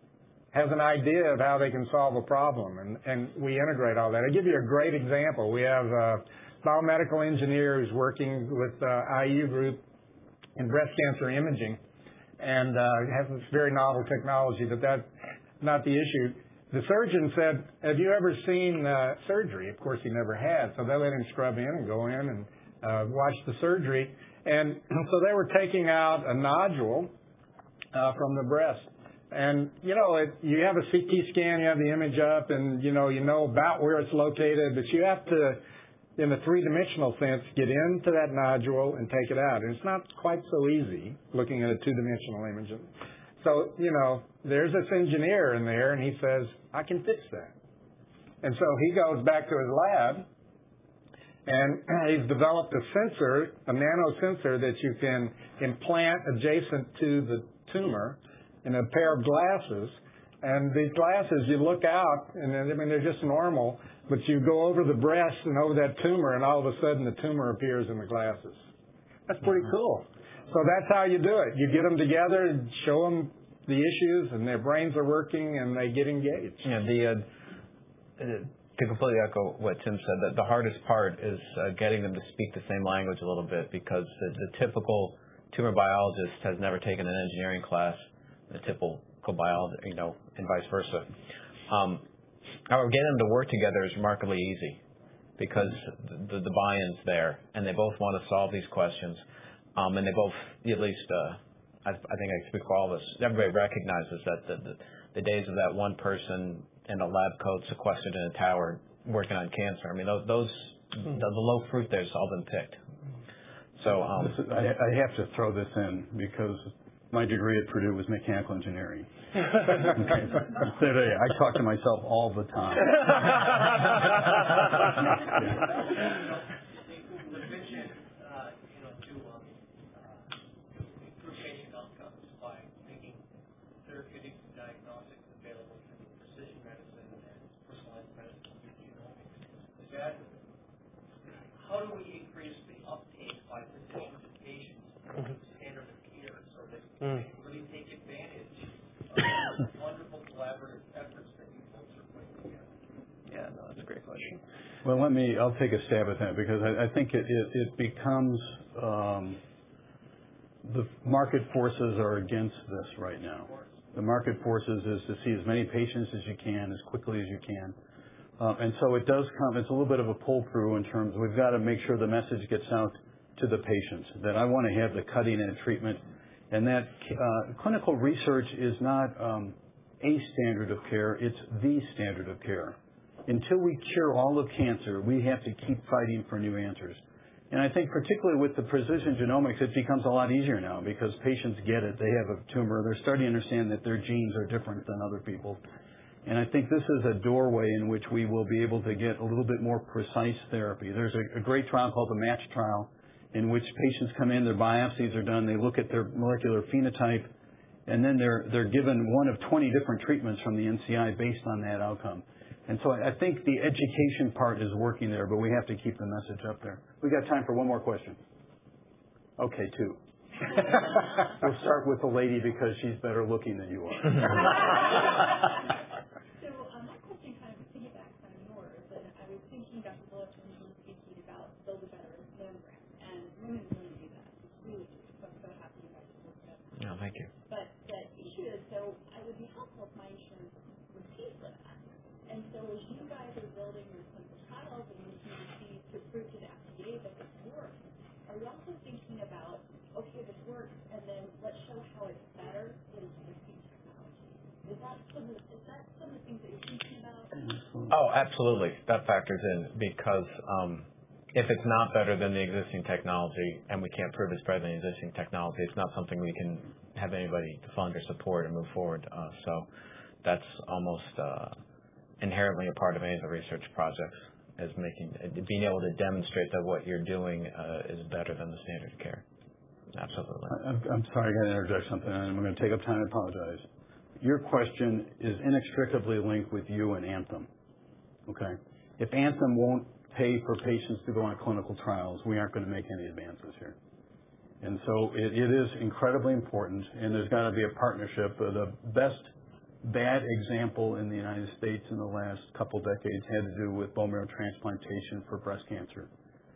has an idea of how they can solve a problem, and, and we integrate all that. I'll give you a great example. We have a biomedical engineer who's working with uh, I U group in breast cancer imaging, and uh, has this very novel technology, but that's not the issue. The surgeon said, have you ever seen uh, surgery? Of course, he never had, so they let him scrub in and go in and uh, watch the surgery. And so they were taking out a nodule uh, from the breast. And, you know, it, you have a C T scan, you have the image up, and, you know, you know about where it's located, but you have to, in a three-dimensional sense, get into that nodule and take it out. And it's not quite so easy looking at a two-dimensional image. So, you know, there's this engineer in there, and he says, I can fix that. And so he goes back to his lab, And he's developed a sensor, a nano sensor that you can implant adjacent to the tumor in a pair of glasses. And these glasses, you look out, and I mean, they're just normal, but you go over the breast and over that tumor, and all of a sudden the tumor appears in the glasses. That's pretty cool. So that's how you do it. You get them together and show them the issues, and their brains are working, and they get engaged. Yeah, the, uh, to completely echo what Tim said, that the hardest part is uh, getting them to speak the same language a little bit, because the, the typical tumor biologist has never taken an engineering class, the typical biologist, you know, and vice versa. Um, however, getting them to work together is remarkably easy, because the, the buy-in's there, and they both want to solve these questions, um, and they both, at least, uh, I, I think I speak for all of us, everybody recognizes that the, the, the days of that one person in a lab coat sequestered in a tower working on cancer, I mean, those, those the, the low fruit there's all been picked. So um, is, I, I have to throw this in because my degree at Purdue was mechanical engineering. Okay. So I talk to myself all the time. How do we increase the uptake by physicians and patients of the standard of care so that we can really take advantage of the wonderful collaborative efforts that you folks are putting together? Yeah, no, that's a great question. Well, let me, I'll take a stab at that because I, I think it, it, it becomes, um, the market forces are against this right now. The market forces is to see as many patients as you can, as quickly as you can. Uh, and so it does come, it's a little bit of a pull-through in terms, we've got to make sure the message gets out to the patients, that I want to have the cutting-edge treatment, and that uh, clinical research is not um, a standard of care, it's the standard of care. Until we cure all of cancer, we have to keep fighting for new answers. And I think particularly with the precision genomics, it becomes a lot easier now because patients get it. They have a tumor. They're starting to understand that their genes are different than other people. And I think this is a doorway in which we will be able to get a little bit more precise therapy. There's a, a great trial called the MATCH trial in which patients come in, their biopsies are done, they look at their molecular phenotype, and then they're, they're given one of twenty different treatments from the N C I based on that outcome. And so I think the education part is working there, but we have to keep the message up there. We got time for one more question. Okay, two. We'll start with the lady because she's better looking than you are. No, thank you. But the issue is, so it would be helpful if my insurance would pay for that. And so as you guys are building your clinical trials and using the fees to prove to the F D A that this works, are you also thinking about, okay, this works, and then let's show how it's better than existing technology? Is that some of, is that some of the things that you're thinking about? Oh, absolutely. That factors in because um, if it's not better than the existing technology and we can't prove it's better than the existing technology, it's not something we can have anybody to fund or support and move forward. Uh, so that's almost uh, inherently a part of any of the research projects, is making, being able to demonstrate that what you're doing uh, is better than the standard of care. Absolutely. I'm, I'm sorry, I got to interject something, and I'm going to take up time and apologize. Your question is inextricably linked with you and Anthem. Okay? If Anthem won't pay for patients to go on clinical trials, we aren't going to make any advances here. And so it, it is incredibly important, and there's got to be a partnership. Uh, the best bad example in the United States in the last couple decades had to do with bone marrow transplantation for breast cancer,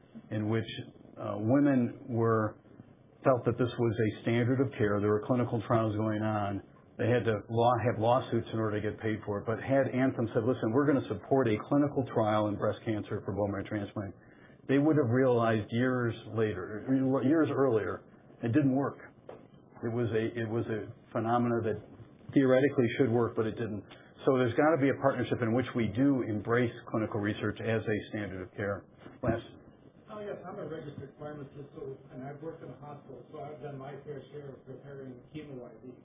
in which uh, women were felt that this was a standard of care. There were clinical trials going on. They had to law, have lawsuits in order to get paid for it. But had Anthem said, listen, we're going to support a clinical trial in breast cancer for bone marrow transplant, they would have realized years later, years earlier, it didn't work. It was a, it was a phenomena that theoretically should work, but it didn't. So there's got to be a partnership in which we do embrace clinical research as a standard of care. Last. Oh, yes, I'm a registered pharmacist, so, and I've worked in a hospital, so I've done my fair share of preparing chemo I Vs.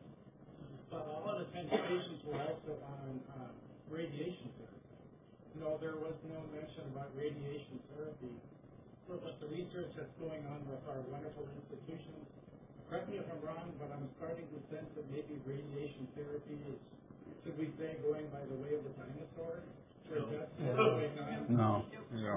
But a lot of times patients were also on uh, radiation therapy. No, there was no mention about radiation therapy about the research that's going on with our wonderful institutions. Correct me if I'm wrong, but I'm starting to sense that maybe radiation therapy is, should we say, going by the way of the dinosaur? Or is that still going on? No. No.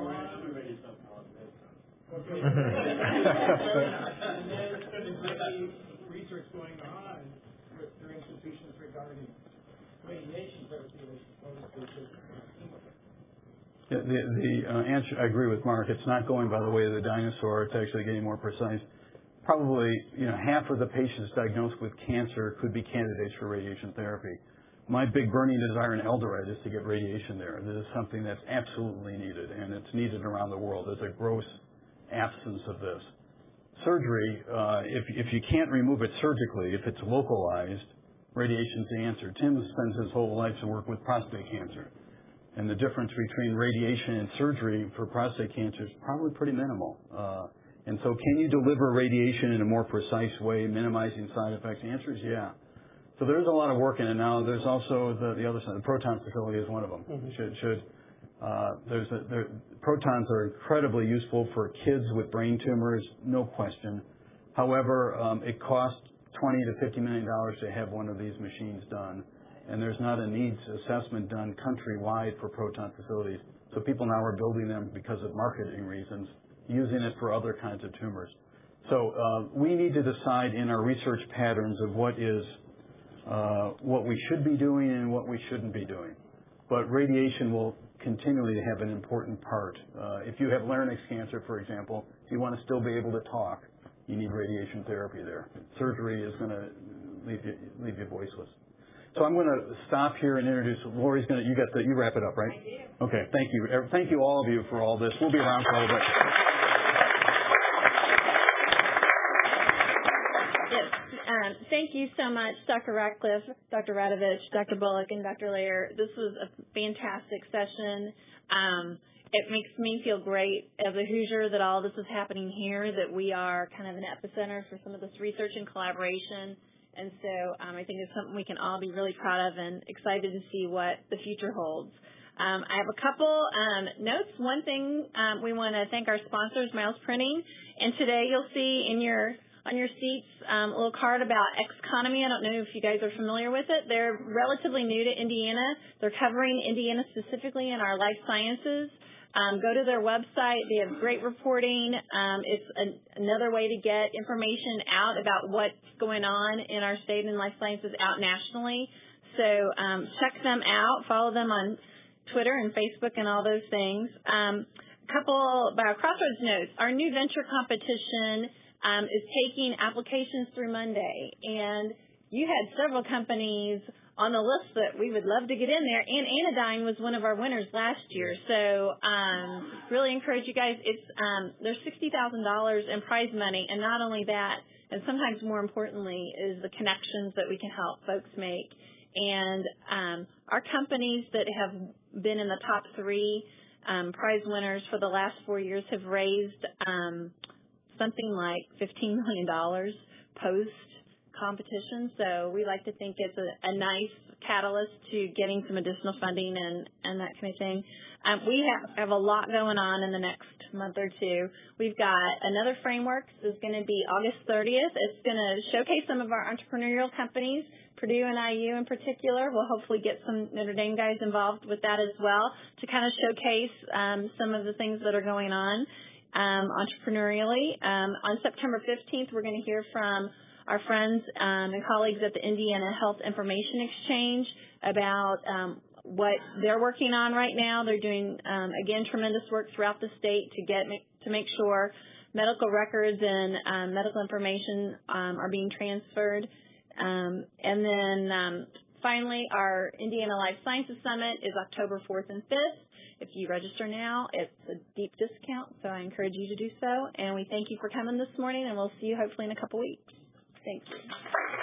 Okay. And then is there any research going on with your institutions regarding radiation therapy as opposed to just The, the, the uh, answer, I agree with Mark. It's not going by the way of the dinosaur. It's actually getting more precise. Probably, you know, half of the patients diagnosed with cancer could be candidates for radiation therapy. My big burning desire in Eldorado is to get radiation there. This is something that's absolutely needed, and it's needed around the world. There's a gross absence of this. Surgery, uh, if, if you can't remove it surgically, if it's localized, radiation's the answer. Tim spends his whole life to work with prostate cancer. And the difference between radiation and surgery for prostate cancer is probably pretty minimal. Uh, and so can you deliver radiation in a more precise way, minimizing side effects? The answer is yeah. So there's a lot of work in it now. There's also the, the other side. The proton facility is one of them. Mm-hmm. Should, should, uh, there's a, there, protons are incredibly useful for kids with brain tumors, no question. However, um, it costs twenty to fifty million dollars to have one of these machines done. And there's not a needs assessment done countrywide for proton facilities. So people now are building them because of marketing reasons, using it for other kinds of tumors. So uh, we need to decide in our research patterns of what is uh, what we should be doing and what we shouldn't be doing. But radiation will continually have an important part. Uh, if you have larynx cancer, for example, if you want to still be able to talk, you need radiation therapy there. Surgery is going to leave you, leave you voiceless. So I'm going to stop here and introduce Lori's going to. You got the. You wrap it up, right? I do. Okay. Thank you. Thank you all of you for all this. We'll be around for a little bit. Yes. Um, thank you so much, Doctor Ratcliffe, Doctor Radovich, Doctor Bullock, and Doctor Lair. This was a fantastic session. Um, it makes me feel great as a Hoosier that all this is happening here. That we are kind of an epicenter for some of this research and collaboration. And so um, I think it's something we can all be really proud of and excited to see what the future holds. Um, I have a couple um, notes. One thing, um, we want to thank our sponsors, Miles Printing. And today you'll see in your on your seats um, a little card about Xconomy. I don't know if you guys are familiar with it. They're relatively new to Indiana. They're covering Indiana specifically in our life sciences. Um, go to their website. They have great reporting. Um, it's an, another way to get information out about what's going on in our state and life sciences out nationally. So um, check them out. Follow them on Twitter and Facebook and all those things. Um, a couple BioCrossroads notes. Our new venture competition um, is taking applications through Monday. And you had several companies on the list that we would love to get in there, and Anodyne was one of our winners last year. So um, really encourage you guys. It's um, there's sixty thousand dollars in prize money, and not only that, and sometimes more importantly, is the connections that we can help folks make. And um, our companies that have been in the top three um, prize winners for the last four years have raised um, something like fifteen million dollars post competition, so we like to think it's a, a nice catalyst to getting some additional funding and, and that kind of thing. Um, we have, have a lot going on in the next month or two. We've got another framework. This is going to be August thirtieth. It's going to showcase some of our entrepreneurial companies, Purdue and I U in particular. We'll hopefully get some Notre Dame guys involved with that as well to kind of showcase um, some of the things that are going on um, entrepreneurially. Um, on September fifteenth, we're going to hear from our friends um, and colleagues at the Indiana Health Information Exchange about um, what they're working on right now. They're doing, um, again, tremendous work throughout the state to get to make sure medical records and um, medical information um, are being transferred. Um, and then um, finally, our Indiana Life Sciences Summit is October fourth and fifth. If you register now, it's a deep discount, so I encourage you to do so. And we thank you for coming this morning, and we'll see you hopefully in a couple weeks. Thank you.